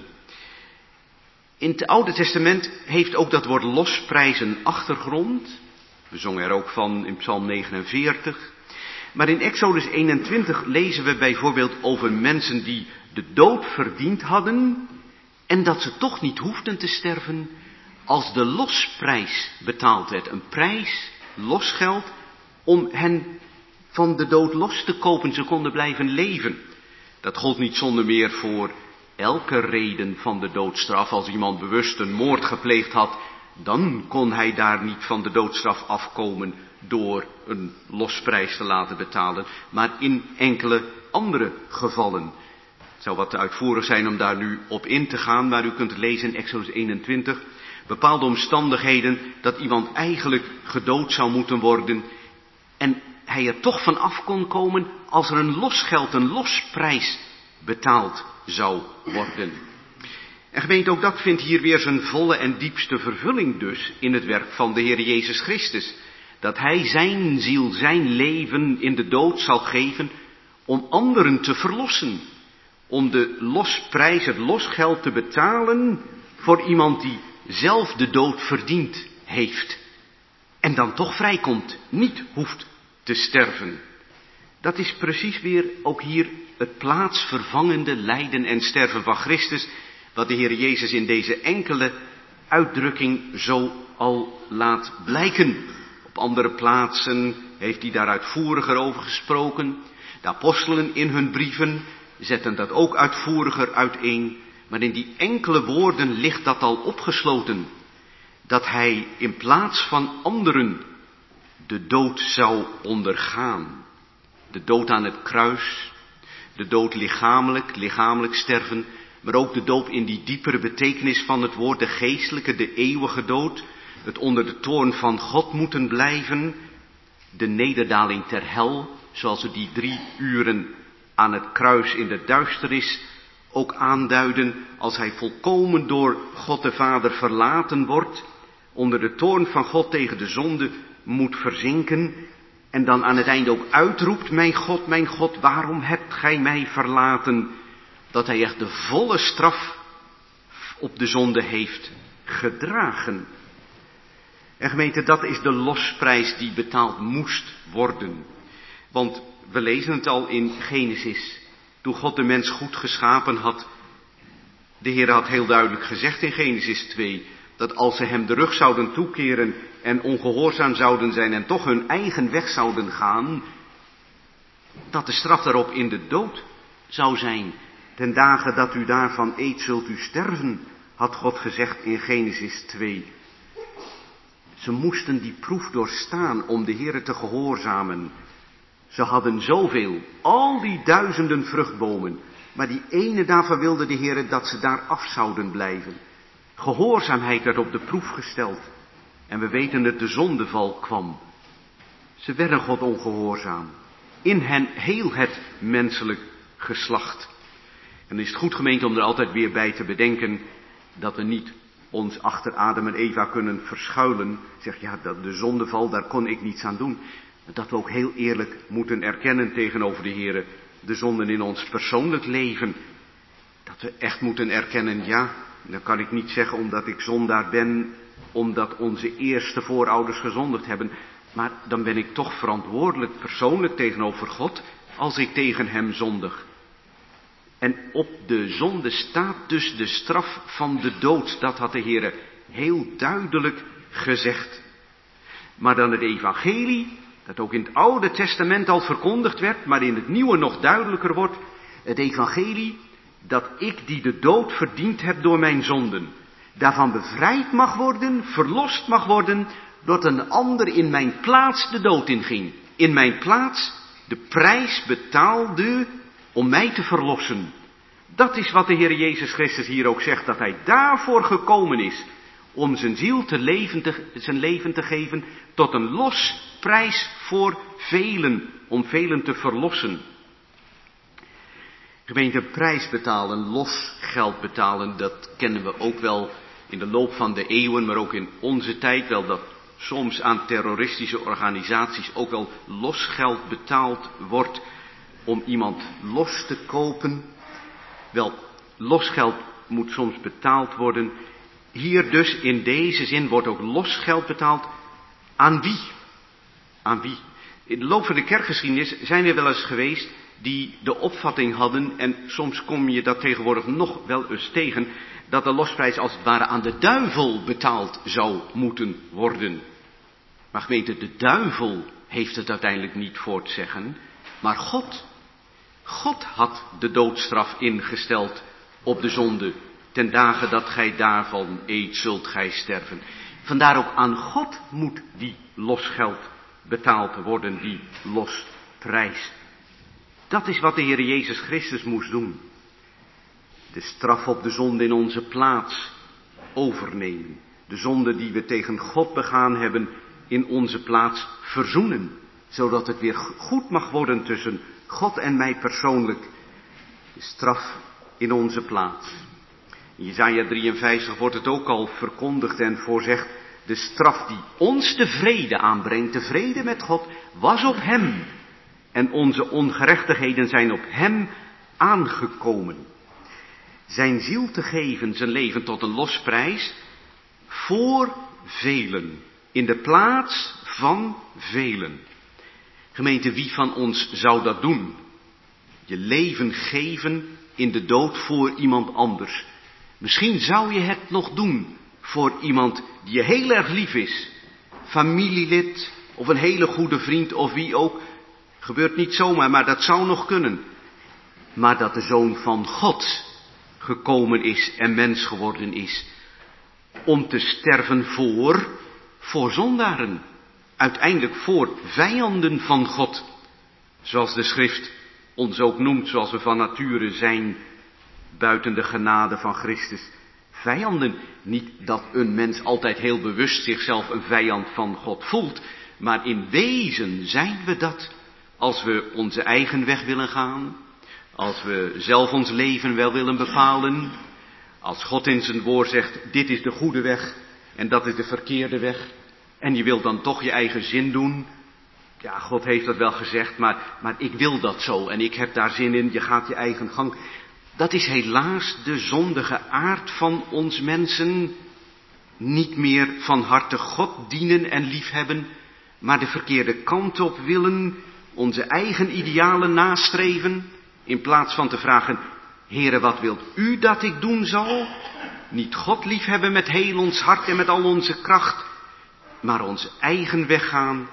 In het Oude Testament heeft ook dat woord losprijs een achtergrond. We zongen er ook van in Psalm negenenveertig. Maar in Exodus eenentwintig lezen we bijvoorbeeld over mensen die de dood verdiend hadden en dat ze toch niet hoefden te sterven als de losprijs betaald werd. Een prijs, losgeld, om hen van de dood los te kopen. Ze konden blijven leven. Dat gold niet zonder meer voor elke reden van de doodstraf. Als iemand bewust een moord gepleegd had, dan kon hij daar niet van de doodstraf afkomen door een losprijs te laten betalen. Maar in enkele andere gevallen. Het zou wat te uitvoerig zijn om daar nu op in te gaan, maar u kunt het lezen in Exodus eenentwintig. Bepaalde omstandigheden dat iemand eigenlijk gedood zou moeten worden en hij er toch van af kon komen als er een losgeld, een losprijs betaald zou worden. En gemeente, ook dat vindt hier weer zijn volle en diepste vervulling dus in het werk van de Heer Jezus Christus. Dat hij zijn ziel, zijn leven in de dood zal geven om anderen te verlossen. Om de losprijs, het losgeld te betalen voor iemand die zelf de dood verdiend heeft. En dan toch vrijkomt, niet hoeft te sterven. Dat is precies weer ook hier het plaatsvervangende lijden en sterven van Christus, wat de Heer Jezus in deze enkele uitdrukking zo al laat blijken. Op andere plaatsen heeft hij daar uitvoeriger over gesproken. De apostelen in hun brieven zetten dat ook uitvoeriger uiteen. Maar in die enkele woorden ligt dat al opgesloten. Dat hij in plaats van anderen de dood zou ondergaan. De dood aan het kruis, de dood lichamelijk, lichamelijk sterven, maar ook de dood in die diepere betekenis van het woord, de geestelijke, de eeuwige dood, het onder de toorn van God moeten blijven, de nederdaling ter hel, zoals we die drie uren aan het kruis in de duisternis ook aanduiden, als hij volkomen door God de Vader verlaten wordt, onder de toorn van God tegen de zonde moet verzinken en dan aan het einde ook uitroept, mijn God, mijn God, waarom hebt gij mij verlaten? Dat hij echt de volle straf op de zonde heeft gedragen. En gemeente, dat is de losprijs die betaald moest worden. Want we lezen het al in Genesis. Toen God de mens goed geschapen had. De Heer had heel duidelijk gezegd in Genesis twee. Dat als ze hem de rug zouden toekeren en ongehoorzaam zouden zijn en toch hun eigen weg zouden gaan. Dat de straf daarop in de dood zou zijn. Ten dagen dat u daarvan eet zult u sterven, had God gezegd in Genesis twee. Ze moesten die proef doorstaan om de Heere te gehoorzamen. Ze hadden zoveel, al die duizenden vruchtbomen, maar die ene daarvan wilde de Heere dat ze daar af zouden blijven. Gehoorzaamheid werd op de proef gesteld. En we weten dat de zondeval kwam. Ze werden God ongehoorzaam. In hen heel het menselijk geslacht. En dan is het goed, gemeente, om er altijd weer bij te bedenken dat we niet ons achter Adam en Eva kunnen verschuilen. Zeg, ja, dat de zondeval, daar kon ik niets aan doen. Dat we ook heel eerlijk moeten erkennen tegenover de Heere de zonden in ons persoonlijk leven. Dat we echt moeten erkennen, ja, dan kan ik niet zeggen omdat ik zondaar ben, omdat onze eerste voorouders gezondigd hebben. Maar dan ben ik toch verantwoordelijk persoonlijk tegenover God als ik tegen hem zondig. En op de zonde staat dus de straf van de dood. Dat had de Heere heel duidelijk gezegd. Maar dan het evangelie, dat ook in het Oude Testament al verkondigd werd, maar in het Nieuwe nog duidelijker wordt. Het evangelie dat ik die de dood verdiend heb door mijn zonden, daarvan bevrijd mag worden, verlost mag worden, doordat een ander in mijn plaats de dood inging. In mijn plaats de prijs betaalde om mij te verlossen. Dat is wat de Heer Jezus Christus hier ook zegt, dat hij daarvoor gekomen is. Om zijn ziel te leven te, zijn leven te geven tot een losprijs voor velen. Om velen te verlossen. Gemeente, prijs betalen, losgeld betalen, dat kennen we ook wel in de loop van de eeuwen, maar ook in onze tijd wel, dat soms aan terroristische organisaties ook wel losgeld betaald wordt om iemand los te kopen. Wel, losgeld moet soms betaald worden. Hier dus in deze zin wordt ook losgeld betaald. Aan wie? Aan wie? In de loop van de kerkgeschiedenis zijn er wel eens geweest die de opvatting hadden, en soms kom je dat tegenwoordig nog wel eens tegen, dat de losprijs als het ware aan de duivel betaald zou moeten worden. Maar gemeente, de duivel heeft het uiteindelijk niet voor te zeggen, maar God. God had de doodstraf ingesteld op de zonde. Ten dagen dat gij daarvan eet, zult gij sterven. Vandaar ook aan God moet die losgeld betaald worden, die losprijs. Dat is wat de Heer Jezus Christus moest doen. De straf op de zonde in onze plaats overnemen. De zonde die we tegen God begaan hebben in onze plaats verzoenen. Zodat het weer goed mag worden tussen God en mij persoonlijk. De straf in onze plaats. In Jesaja drieënvijftig wordt het ook al verkondigd en voorzegd. De straf die ons de vrede aanbrengt, de vrede met God, was op hem. En onze ongerechtigheden zijn op hem aangekomen. Zijn ziel te geven, zijn leven tot een losprijs, voor velen. In de plaats van velen. Gemeente, wie van ons zou dat doen? Je leven geven in de dood voor iemand anders. Misschien zou je het nog doen voor iemand die je heel erg lief is. Familielid of een hele goede vriend of wie ook. Gebeurt niet zomaar, maar dat zou nog kunnen. Maar dat de Zoon van God gekomen is en mens geworden is. Om te sterven voor, voor zondaren. Uiteindelijk voor vijanden van God. Zoals de schrift ons ook noemt, zoals we van nature zijn, buiten de genade van Christus. Vijanden, niet dat een mens altijd heel bewust zichzelf een vijand van God voelt, maar in wezen zijn we dat als we onze eigen weg willen gaan, als we zelf ons leven wel willen bepalen, als God in zijn woord zegt, dit is de goede weg en dat is de verkeerde weg, en je wilt dan toch je eigen zin doen. Ja, God heeft dat wel gezegd, maar, maar ik wil dat zo en ik heb daar zin in, je gaat je eigen gang. Dat is helaas de zondige aard van ons mensen. Niet meer van harte God dienen en liefhebben, maar de verkeerde kant op willen, onze eigen idealen nastreven, in plaats van te vragen, Heere, wat wilt u dat ik doen zal? Niet God liefhebben met heel ons hart en met al onze kracht, maar onze eigen weg gaan,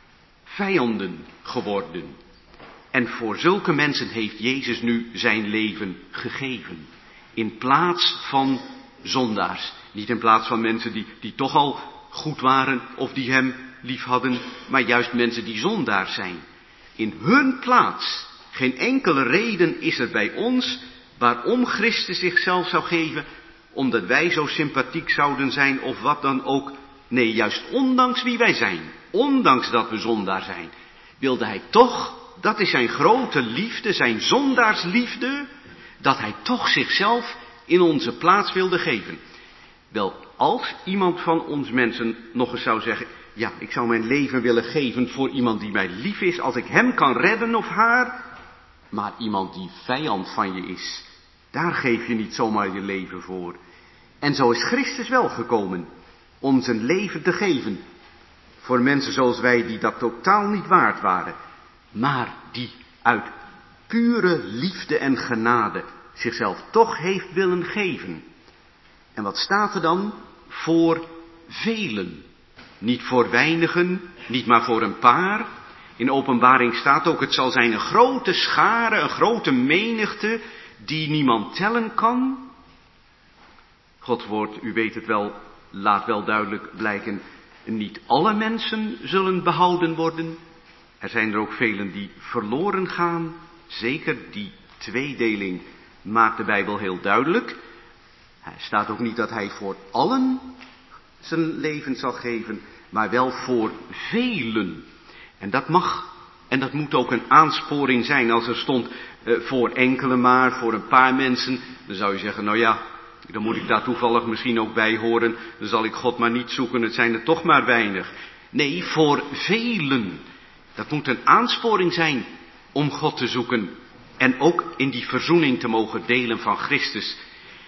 vijanden geworden. En voor zulke mensen heeft Jezus nu zijn leven gegeven. In plaats van zondaars. Niet in plaats van mensen die, die toch al goed waren of die hem lief hadden, maar juist mensen die zondaar zijn. In hun plaats. Geen enkele reden is er bij ons waarom Christus zichzelf zou geven, omdat wij zo sympathiek zouden zijn of wat dan ook. Nee, juist ondanks wie wij zijn, ondanks dat we zondaar zijn, wilde hij toch, dat is zijn grote liefde, zijn zondaarsliefde, dat hij toch zichzelf in onze plaats wilde geven. Wel, als iemand van ons mensen nog eens zou zeggen, ja, ik zou mijn leven willen geven voor iemand die mij lief is, als ik hem kan redden of haar, maar iemand die vijand van je is, daar geef je niet zomaar je leven voor. En zo is Christus wel gekomen om zijn leven te geven voor mensen zoals wij die dat totaal niet waard waren, maar die uit pure liefde en genade zichzelf toch heeft willen geven. En wat staat er dan? Voor velen. Niet voor weinigen, niet maar voor een paar. In Openbaring staat ook, het zal zijn een grote schare, een grote menigte, die niemand tellen kan. Gods woord, u weet het wel, laat wel duidelijk blijken, niet alle mensen zullen behouden worden. Er zijn er ook velen die verloren gaan. Zeker die tweedeling maakt de Bijbel heel duidelijk. Er staat ook niet dat hij voor allen zijn leven zal geven, maar wel voor velen. En dat mag en dat moet ook een aansporing zijn. Als er stond uh, voor enkele maar, voor een paar mensen, dan zou je zeggen, nou ja, dan moet ik daar toevallig misschien ook bij horen. Dan zal ik God maar niet zoeken, het zijn er toch maar weinig. Nee, voor velen. Dat moet een aansporing zijn om God te zoeken. En ook in die verzoening te mogen delen van Christus.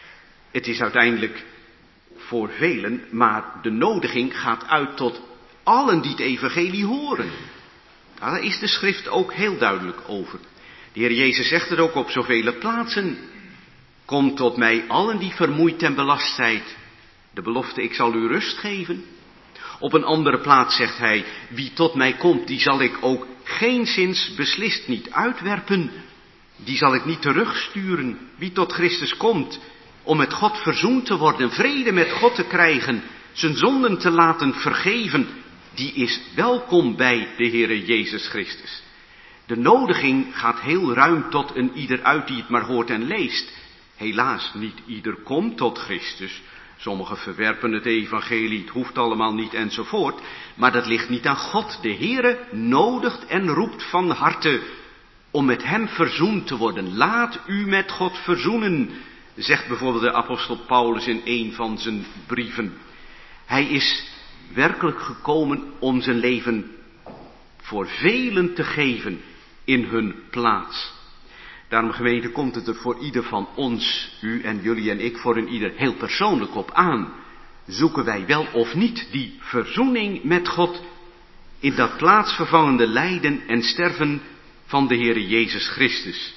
Het is uiteindelijk voor velen, maar de nodiging gaat uit tot allen die het evangelie horen. Daar is de schrift ook heel duidelijk over. De Heer Jezus zegt het ook op zoveel plaatsen. Kom tot mij allen die vermoeid en belast zijt. De belofte, ik zal u rust geven. Op een andere plaats zegt hij, wie tot mij komt, die zal ik ook geenszins beslist niet uitwerpen. Die zal ik niet terugsturen. Wie tot Christus komt, om met God verzoend te worden, vrede met God te krijgen, zijn zonden te laten vergeven, die is welkom bij de Heere Jezus Christus. De nodiging gaat heel ruim tot een ieder uit die het maar hoort en leest. Helaas, niet ieder komt tot Christus. Sommigen verwerpen het evangelie, het hoeft allemaal niet enzovoort. Maar dat ligt niet aan God. De Heere nodigt en roept van harte om met hem verzoend te worden. Laat u met God verzoenen, zegt bijvoorbeeld de apostel Paulus in een van zijn brieven. Hij is werkelijk gekomen om zijn leven voor velen te geven in hun plaats. Daarom, gemeente, komt het er voor ieder van ons, u en jullie en ik, voor een ieder heel persoonlijk op aan. Zoeken wij wel of niet die verzoening met God in dat plaatsvervangende lijden en sterven van de Heere Jezus Christus.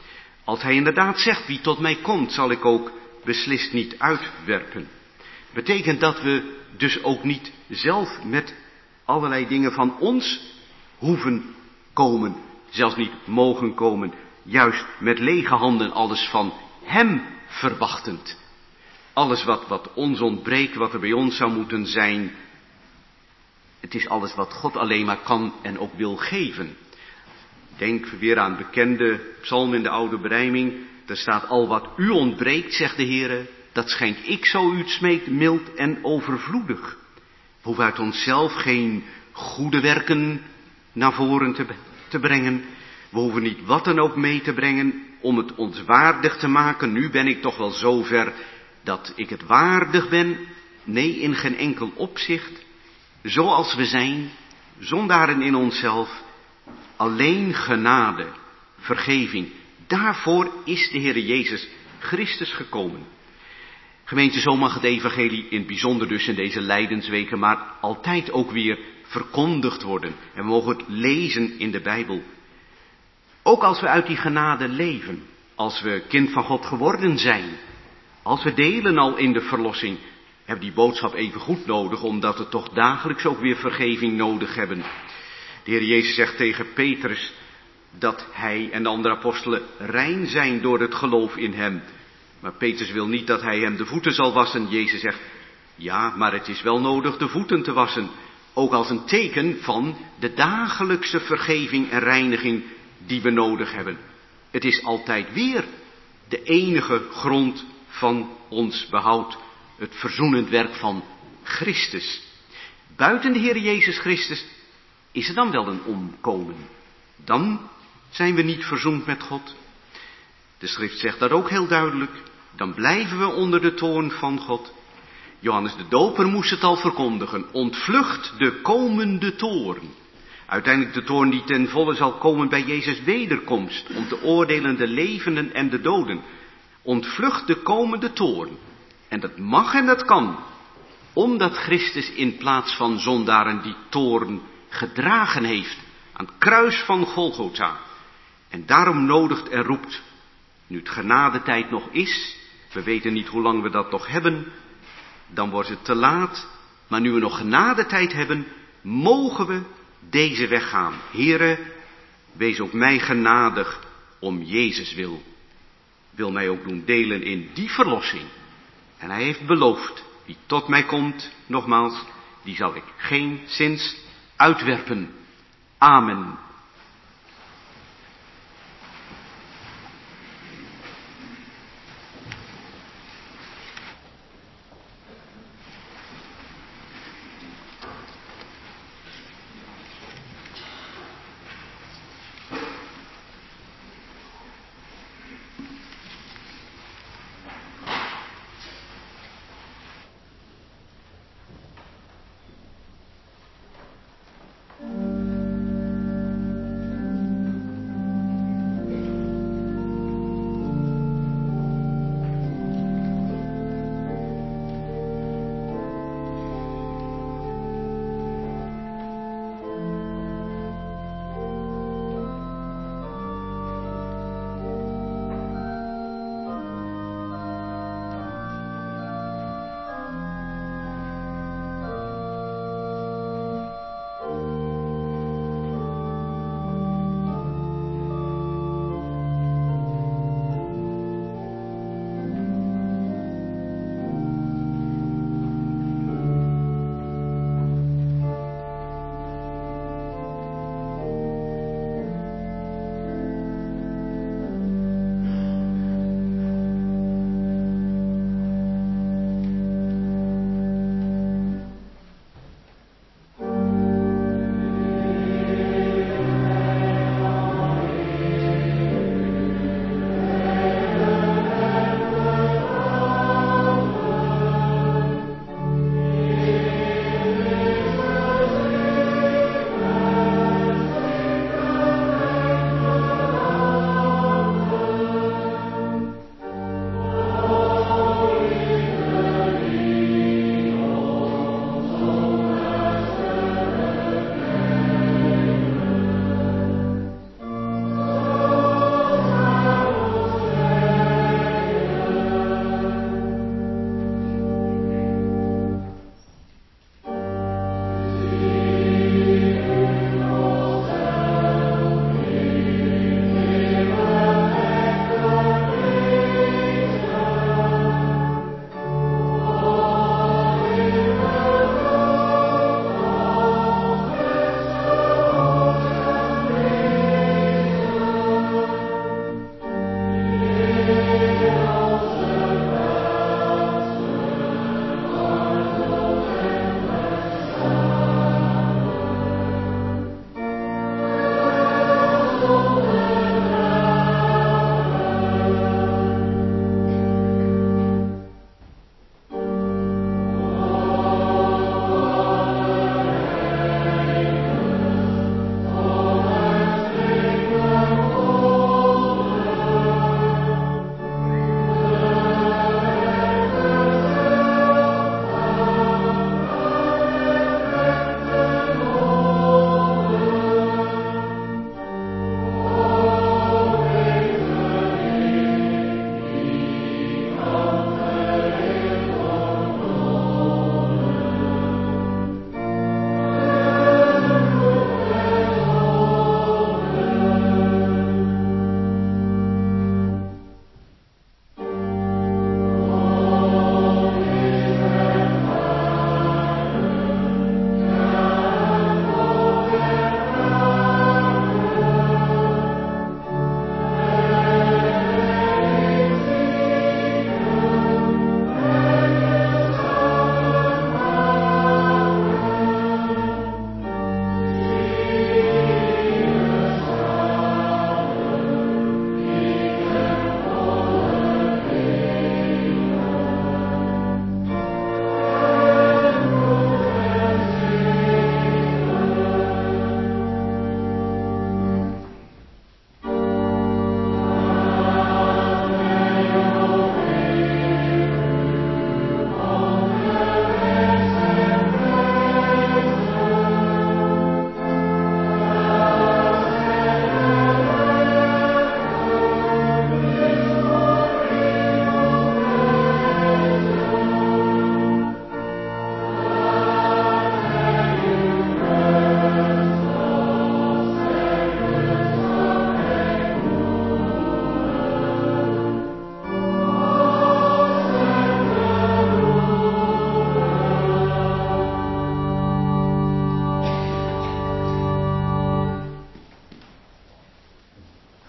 Als hij inderdaad zegt, wie tot mij komt, zal ik ook beslist niet uitwerpen. Betekent dat we dus ook niet zelf met allerlei dingen van ons hoeven komen, zelfs niet mogen komen, juist met lege handen alles van hem verwachtend. Alles wat, wat ons ontbreekt, wat er bij ons zou moeten zijn, het is alles wat God alleen maar kan en ook wil geven. Denk weer aan bekende psalm in de oude berijming. Daar staat, al wat u ontbreekt, zegt de Heere, dat schenk ik zo u het smeekt mild en overvloedig. We hoeven uit onszelf geen goede werken naar voren te, te brengen. We hoeven niet wat dan ook mee te brengen om het ons waardig te maken. Nu ben ik toch wel zover dat ik het waardig ben. Nee, in geen enkel opzicht. Zoals we zijn, zondaren in onszelf. Alleen genade, vergeving. Daarvoor is de Heer Jezus Christus gekomen. Gemeente, zo mag het evangelie in het bijzonder dus in deze lijdensweken, maar altijd ook weer verkondigd worden. En we mogen het lezen in de Bijbel. Ook als we uit die genade leven, als we kind van God geworden zijn, als we delen al in de verlossing, hebben die boodschap even goed nodig, omdat we toch dagelijks ook weer vergeving nodig hebben. De Heer Jezus zegt tegen Petrus dat hij en de andere apostelen rein zijn door het geloof in hem. Maar Petrus wil niet dat hij hem de voeten zal wassen. Jezus zegt, ja, maar het is wel nodig de voeten te wassen. Ook als een teken van de dagelijkse vergeving en reiniging die we nodig hebben. Het is altijd weer de enige grond van ons behoud. Het verzoenend werk van Christus. Buiten de Heer Jezus Christus is er dan wel een omkomen. Dan zijn we niet verzoend met God. De schrift zegt dat ook heel duidelijk. Dan blijven we onder de toorn van God. Johannes de Doper moest het al verkondigen. Ontvlucht de komende toorn. Uiteindelijk de toorn die ten volle zal komen bij Jezus' wederkomst. Om te oordelen de levenden en de doden. Ontvlucht de komende toorn. En dat mag en dat kan. Omdat Christus in plaats van zondaren die toorn gedragen heeft. Aan het kruis van Golgotha. En daarom nodigt en roept. Nu het genadetijd nog is. We weten niet hoe lang we dat nog hebben. Dan wordt het te laat. Maar nu we nog genadetijd hebben. Mogen we deze weg gaan. Heere, wees ook mij genadig om Jezus wil. Wil mij ook doen delen in die verlossing. En hij heeft beloofd, wie tot mij komt, nogmaals, die zal ik geen zins uitwerpen. Amen.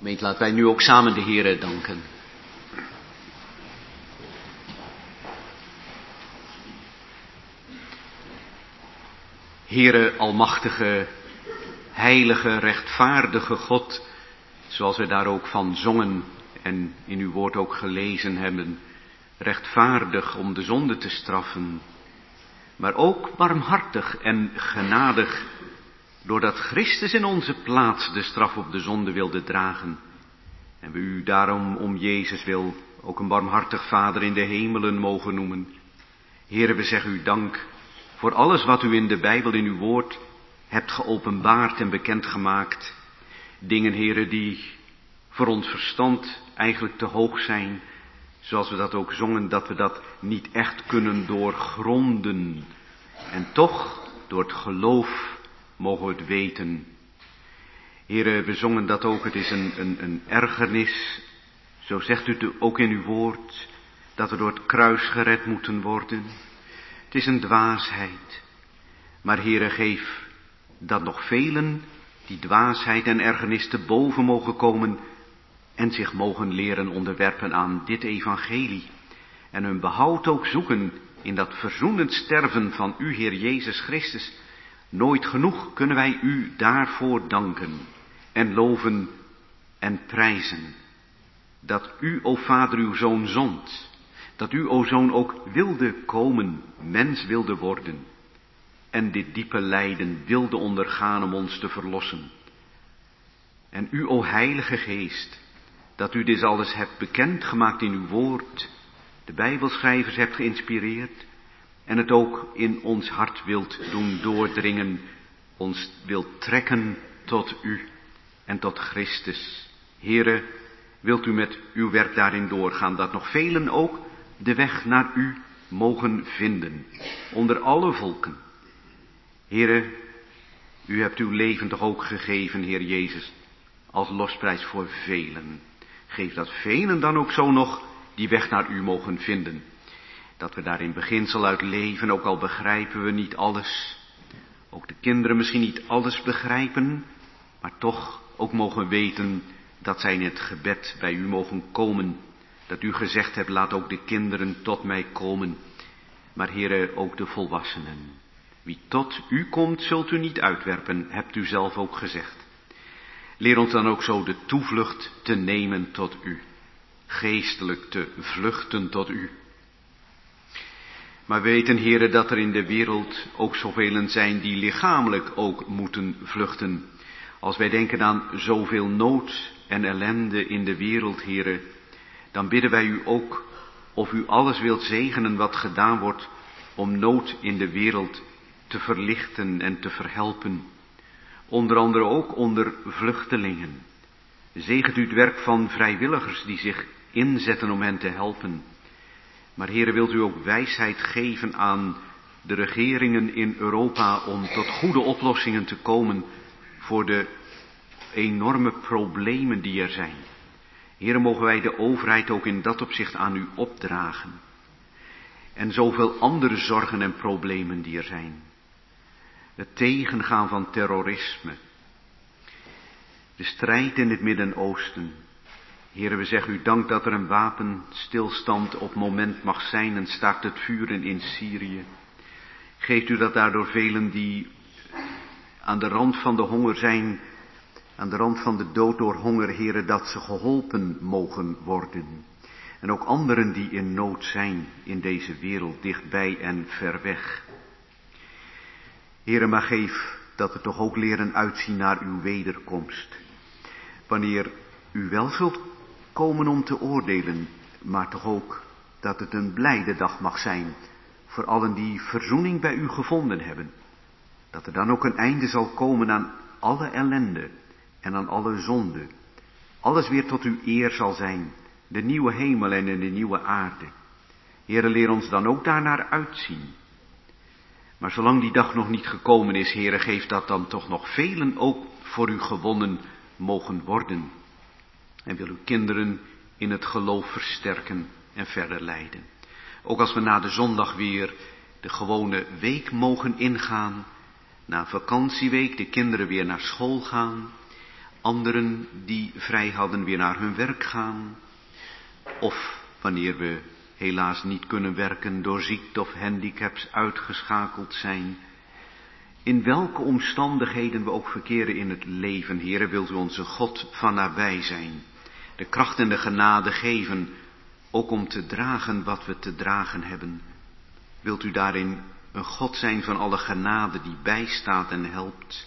Gemeente, laten wij nu ook samen de Heere danken. Heere, almachtige, heilige, rechtvaardige God, zoals we daar ook van zongen en in uw woord ook gelezen hebben, rechtvaardig om de zonde te straffen, maar ook barmhartig en genadig, doordat Christus in onze plaats de straf op de zonde wilde dragen. En we u daarom om Jezus wil ook een barmhartig Vader in de hemelen mogen noemen. Heere, we zeggen u dank voor alles wat u in de Bijbel, in uw woord, hebt geopenbaard en bekendgemaakt. Dingen, Heere, die voor ons verstand eigenlijk te hoog zijn, zoals we dat ook zongen, dat we dat niet echt kunnen doorgronden. En toch, door het geloof, mogen we het weten. Heere, we zongen dat ook, het is een, een, een ergernis, zo zegt u het ook in uw woord, dat we door het kruis gered moeten worden. Het is een dwaasheid. Maar Heere, geef dat nog velen die dwaasheid en ergernis te boven mogen komen en zich mogen leren onderwerpen aan dit evangelie. En hun behoud ook zoeken in dat verzoenend sterven van u, Heer Jezus Christus. Nooit genoeg kunnen wij u daarvoor danken en loven en prijzen. Dat u, o Vader, uw Zoon zond. Dat u, o Zoon, ook wilde komen, mens wilde worden. En dit diepe lijden wilde ondergaan om ons te verlossen. En u, o Heilige Geest, dat u dit alles hebt bekendgemaakt in uw woord, de Bijbelschrijvers hebt geïnspireerd en het ook in ons hart wilt doen doordringen, ons wilt trekken tot u en tot Christus. Heere, wilt u met uw werk daarin doorgaan, dat nog velen ook de weg naar u mogen vinden, onder alle volken. Heere, u hebt uw leven toch ook gegeven, Heer Jezus, als losprijs voor velen. Geef dat velen dan ook zo nog die weg naar u mogen vinden. Dat we daar in beginsel uit leven, ook al begrijpen we niet alles. Ook de kinderen misschien niet alles begrijpen, maar toch ook mogen weten dat zij in het gebed bij u mogen komen. Dat u gezegd hebt, laat ook de kinderen tot mij komen. Maar Heere, ook de volwassenen. Wie tot u komt, zult u niet uitwerpen, hebt u zelf ook gezegd. Leer ons dan ook zo de toevlucht te nemen tot u. Geestelijk te vluchten tot u. Maar we weten, Heere, dat er in de wereld ook zoveel zijn die lichamelijk ook moeten vluchten. Als wij denken aan zoveel nood en ellende in de wereld, Heere, dan bidden wij u ook of u alles wilt zegenen wat gedaan wordt om nood in de wereld te verlichten en te verhelpen. Onder andere ook onder vluchtelingen. Zegent u het werk van vrijwilligers die zich inzetten om hen te helpen. Maar Heere, wilt u ook wijsheid geven aan de regeringen in Europa om tot goede oplossingen te komen voor de enorme problemen die er zijn. Heere, mogen wij de overheid ook in dat opzicht aan u opdragen. En zoveel andere zorgen en problemen die er zijn. Het tegengaan van terrorisme. De strijd in het Midden-Oosten. Heere, we zeggen u dank dat er een wapenstilstand op moment mag zijn en staakt het vuren in Syrië. Geeft u dat daardoor velen die aan de rand van de honger zijn, aan de rand van de dood door honger, Heere, dat ze geholpen mogen worden. En ook anderen die in nood zijn in deze wereld, dichtbij en ver weg. Heere, maar geef dat we toch ook leren uitzien naar uw wederkomst. Wanneer u wel zult komen om te oordelen, maar toch ook dat het een blijde dag mag zijn voor allen die verzoening bij u gevonden hebben. Dat er dan ook een einde zal komen aan alle ellende en aan alle zonde. Alles weer tot uw eer zal zijn, de nieuwe hemel en de nieuwe aarde. Heere, leer ons dan ook daarnaar uitzien. Maar zolang die dag nog niet gekomen is, Heere, geef dat dan toch nog velen ook voor u gewonnen mogen worden. En wil uw kinderen in het geloof versterken en verder leiden. Ook als we na de zondag weer de gewone week mogen ingaan, na een vakantieweek de kinderen weer naar school gaan. Anderen die vrij hadden weer naar hun werk gaan. Of wanneer we helaas niet kunnen werken door ziekte of handicaps uitgeschakeld zijn. In welke omstandigheden we ook verkeren in het leven, Heere, wilt u onze God van nabij zijn. De kracht en de genade geven, ook om te dragen wat we te dragen hebben. Wilt u daarin een God zijn van alle genade die bijstaat en helpt.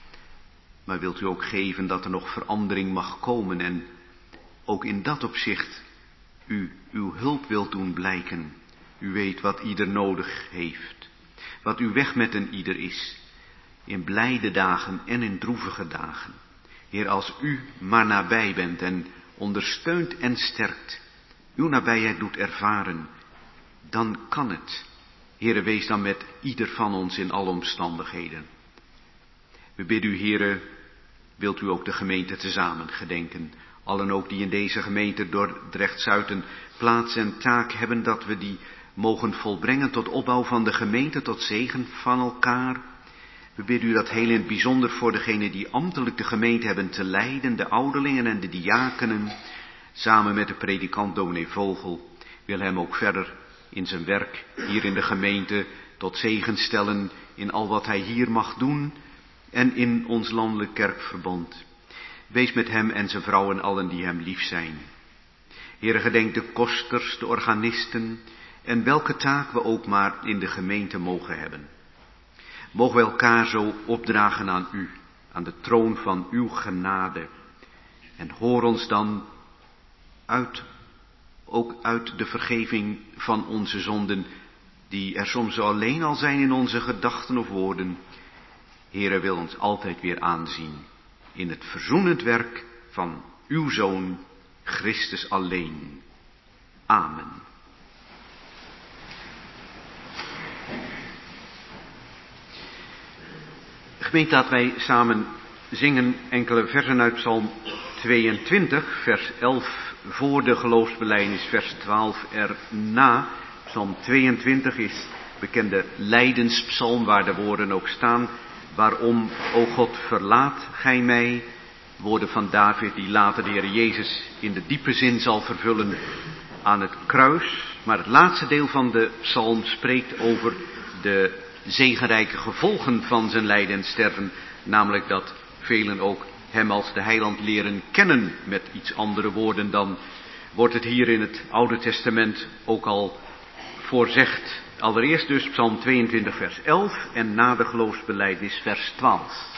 Maar wilt u ook geven dat er nog verandering mag komen en ook in dat opzicht u uw hulp wilt doen blijken. U weet wat ieder nodig heeft. Wat uw weg met een ieder is. In blijde dagen en in droevige dagen. Heer, als u maar nabij bent en ondersteunt en sterkt. Uw nabijheid doet ervaren. Dan kan het. Heere, wees dan met ieder van ons in alle omstandigheden. We bidden u, Heere, wilt u ook de gemeente tezamen gedenken. Allen ook die in deze gemeente Dordrecht-Zuid een plaats en taak hebben, dat we die mogen volbrengen tot opbouw van de gemeente, tot zegen van elkaar. We bidden u dat heel in het bijzonder voor degenen die ambtelijk de gemeente hebben te leiden, de ouderlingen en de diakenen, samen met de predikant dominee Vogel, wil hem ook verder in zijn werk hier in de gemeente tot zegen stellen in al wat hij hier mag doen en in ons landelijk kerkverband. Wees met hem en zijn vrouw en allen die hem lief zijn. Heere, gedenk de kosters, de organisten en welke taak we ook maar in de gemeente mogen hebben. Mogen we elkaar zo opdragen aan u, aan de troon van uw genade. En hoor ons dan uit, ook uit de vergeving van onze zonden, die er soms zo alleen al zijn in onze gedachten of woorden. Heere, wil ons altijd weer aanzien in het verzoenend werk van uw Zoon, Christus alleen. Amen. Gemeente, laten wij samen zingen enkele versen uit Psalm tweeëntwintig, vers elf voor de geloofsbelijdenis, vers twaalf erna. Psalm tweeëntwintig is bekende lijdenspsalm waar de woorden ook staan. Waarom, o God, verlaat gij mij? Woorden van David die later de Heer Jezus in de diepe zin zal vervullen aan het kruis. Maar het laatste deel van de psalm spreekt over de zegenrijke gevolgen van zijn lijden en sterven. Namelijk dat velen ook hem als de heiland leren kennen. Met iets andere woorden dan wordt het hier in het Oude Testament ook al voorzegd. Allereerst dus Psalm tweeëntwintig vers elf en na de geloofsbelijdenis vers twaalf.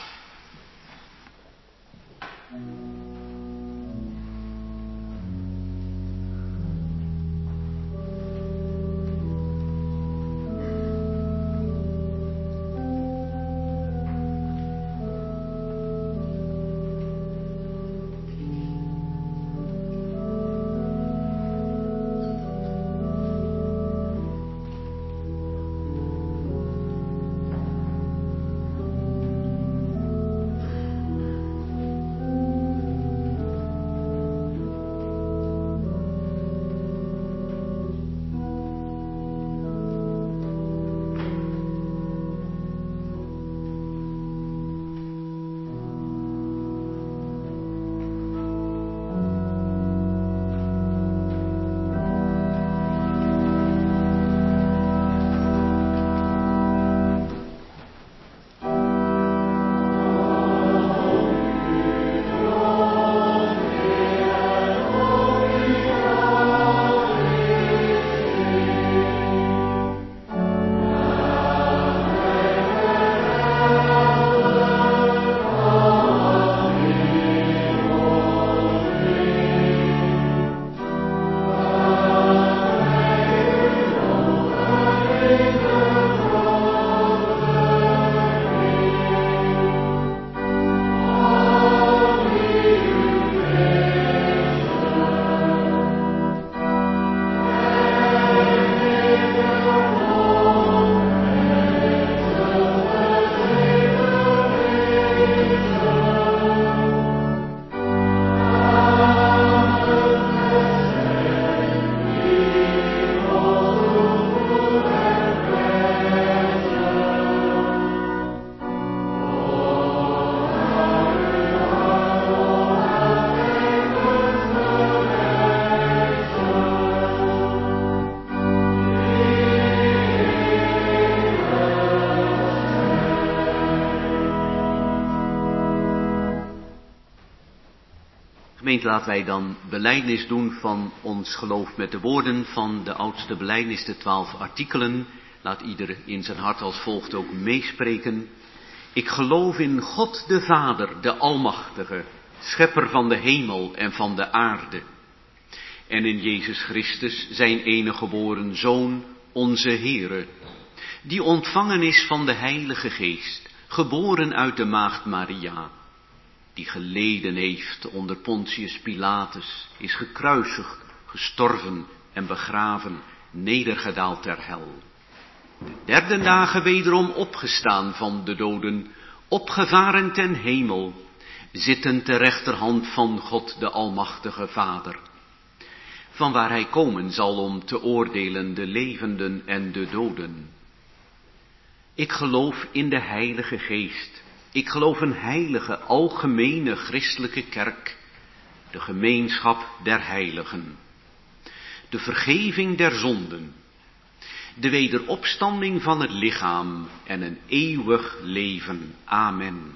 Gemeente, laten wij dan belijdenis doen van ons geloof met de woorden van de oudste belijdenis, de twaalf artikelen. Laat ieder in zijn hart als volgt ook meespreken. Ik geloof in God de Vader, de Almachtige, schepper van de hemel en van de aarde. En in Jezus Christus, zijn enige geboren Zoon, onze Heere, die ontvangen is van de Heilige Geest, geboren uit de maagd Maria, die geleden heeft onder Pontius Pilatus, is gekruisigd, gestorven en begraven, nedergedaald ter hel. De derde dagen wederom opgestaan van de doden, opgevaren ten hemel, zittend ter rechterhand van God de Almachtige Vader, van waar hij komen zal om te oordelen de levenden en de doden. Ik geloof in de Heilige Geest. Ik geloof een heilige, algemene christelijke kerk, de gemeenschap der heiligen, de vergeving der zonden, de wederopstanding van het lichaam en een eeuwig leven. Amen.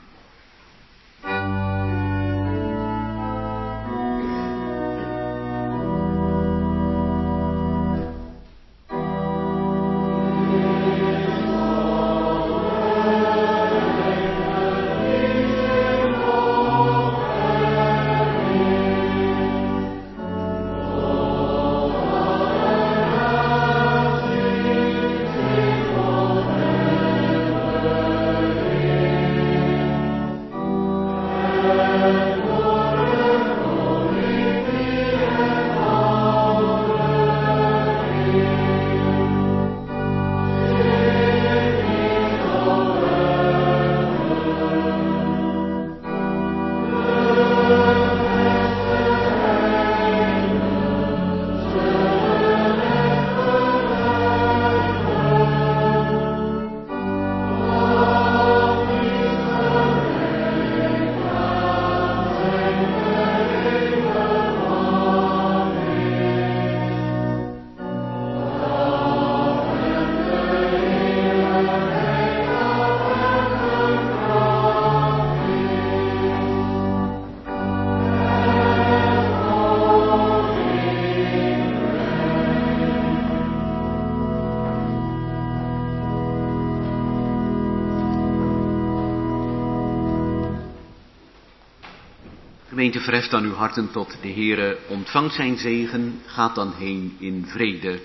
Gemeente, verheft dan uw harten tot de Heere, ontvangt zijn zegen, gaat dan heen in vrede.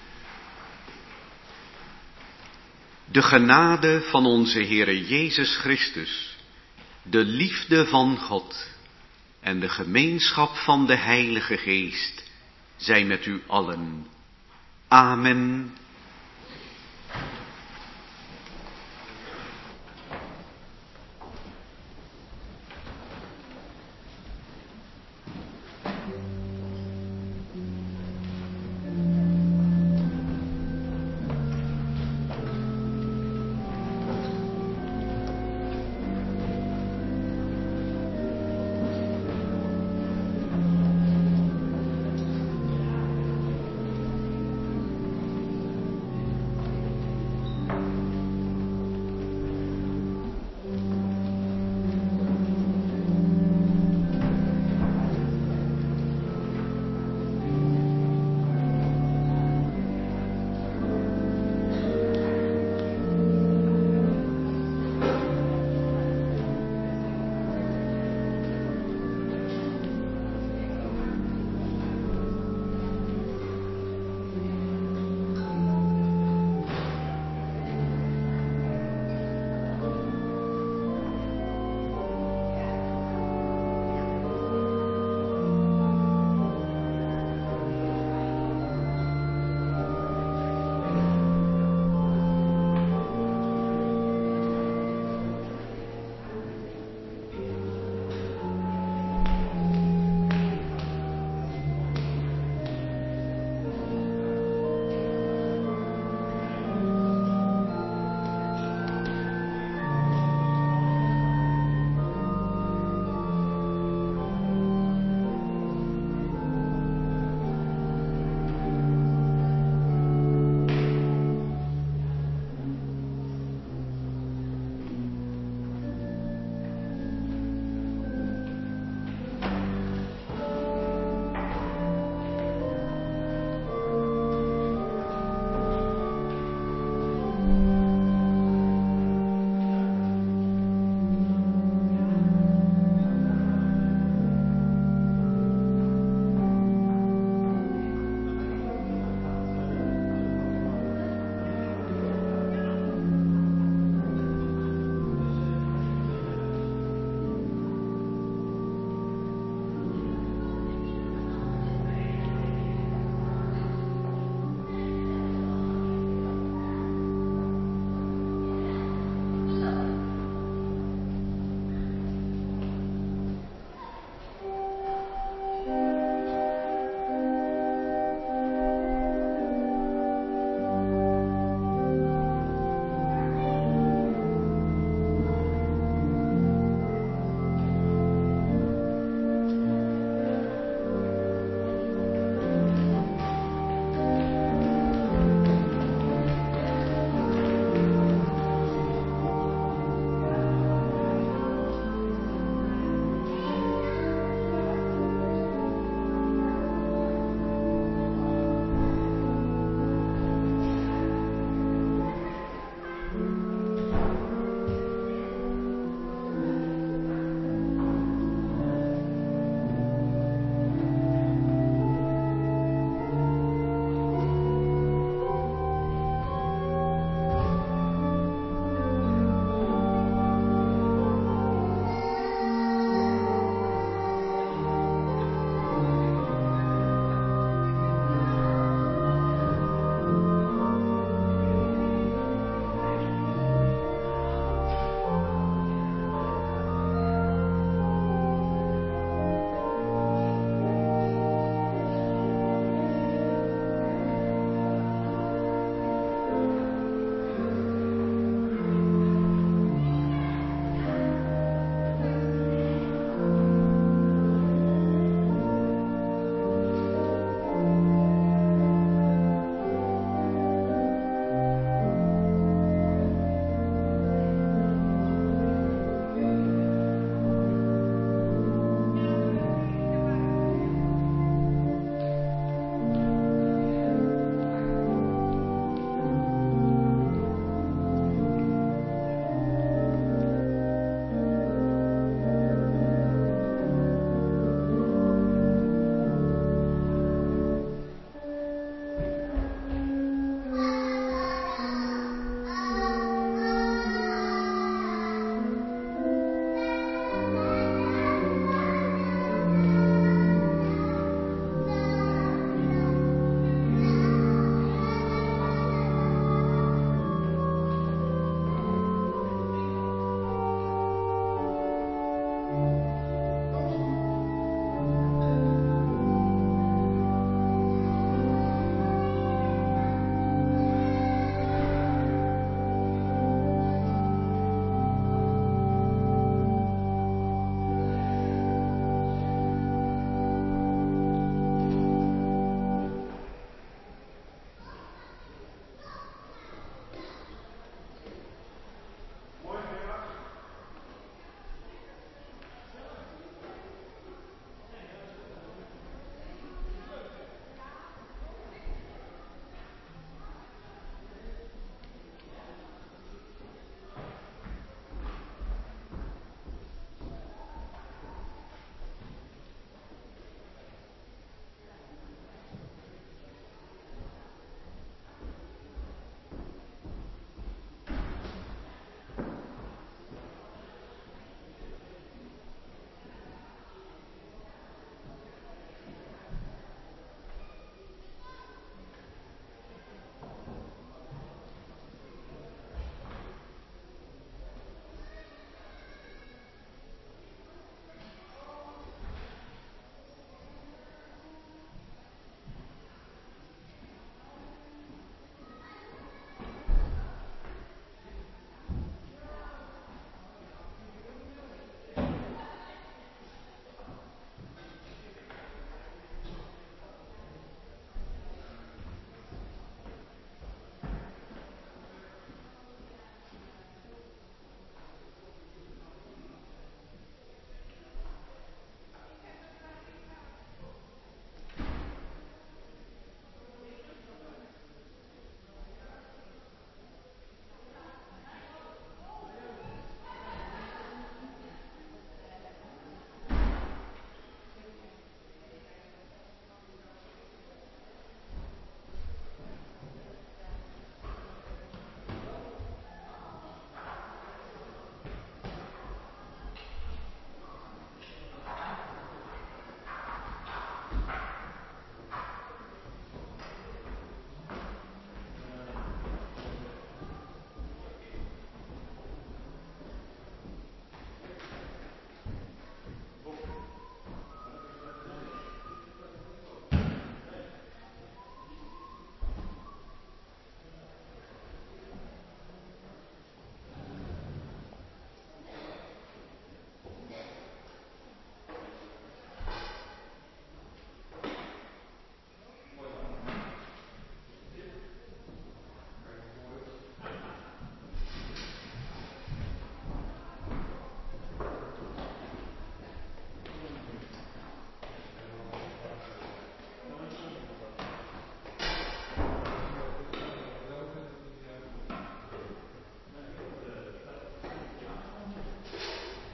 De genade van onze Heere Jezus Christus, de liefde van God en de gemeenschap van de Heilige Geest, zij met u allen. Amen.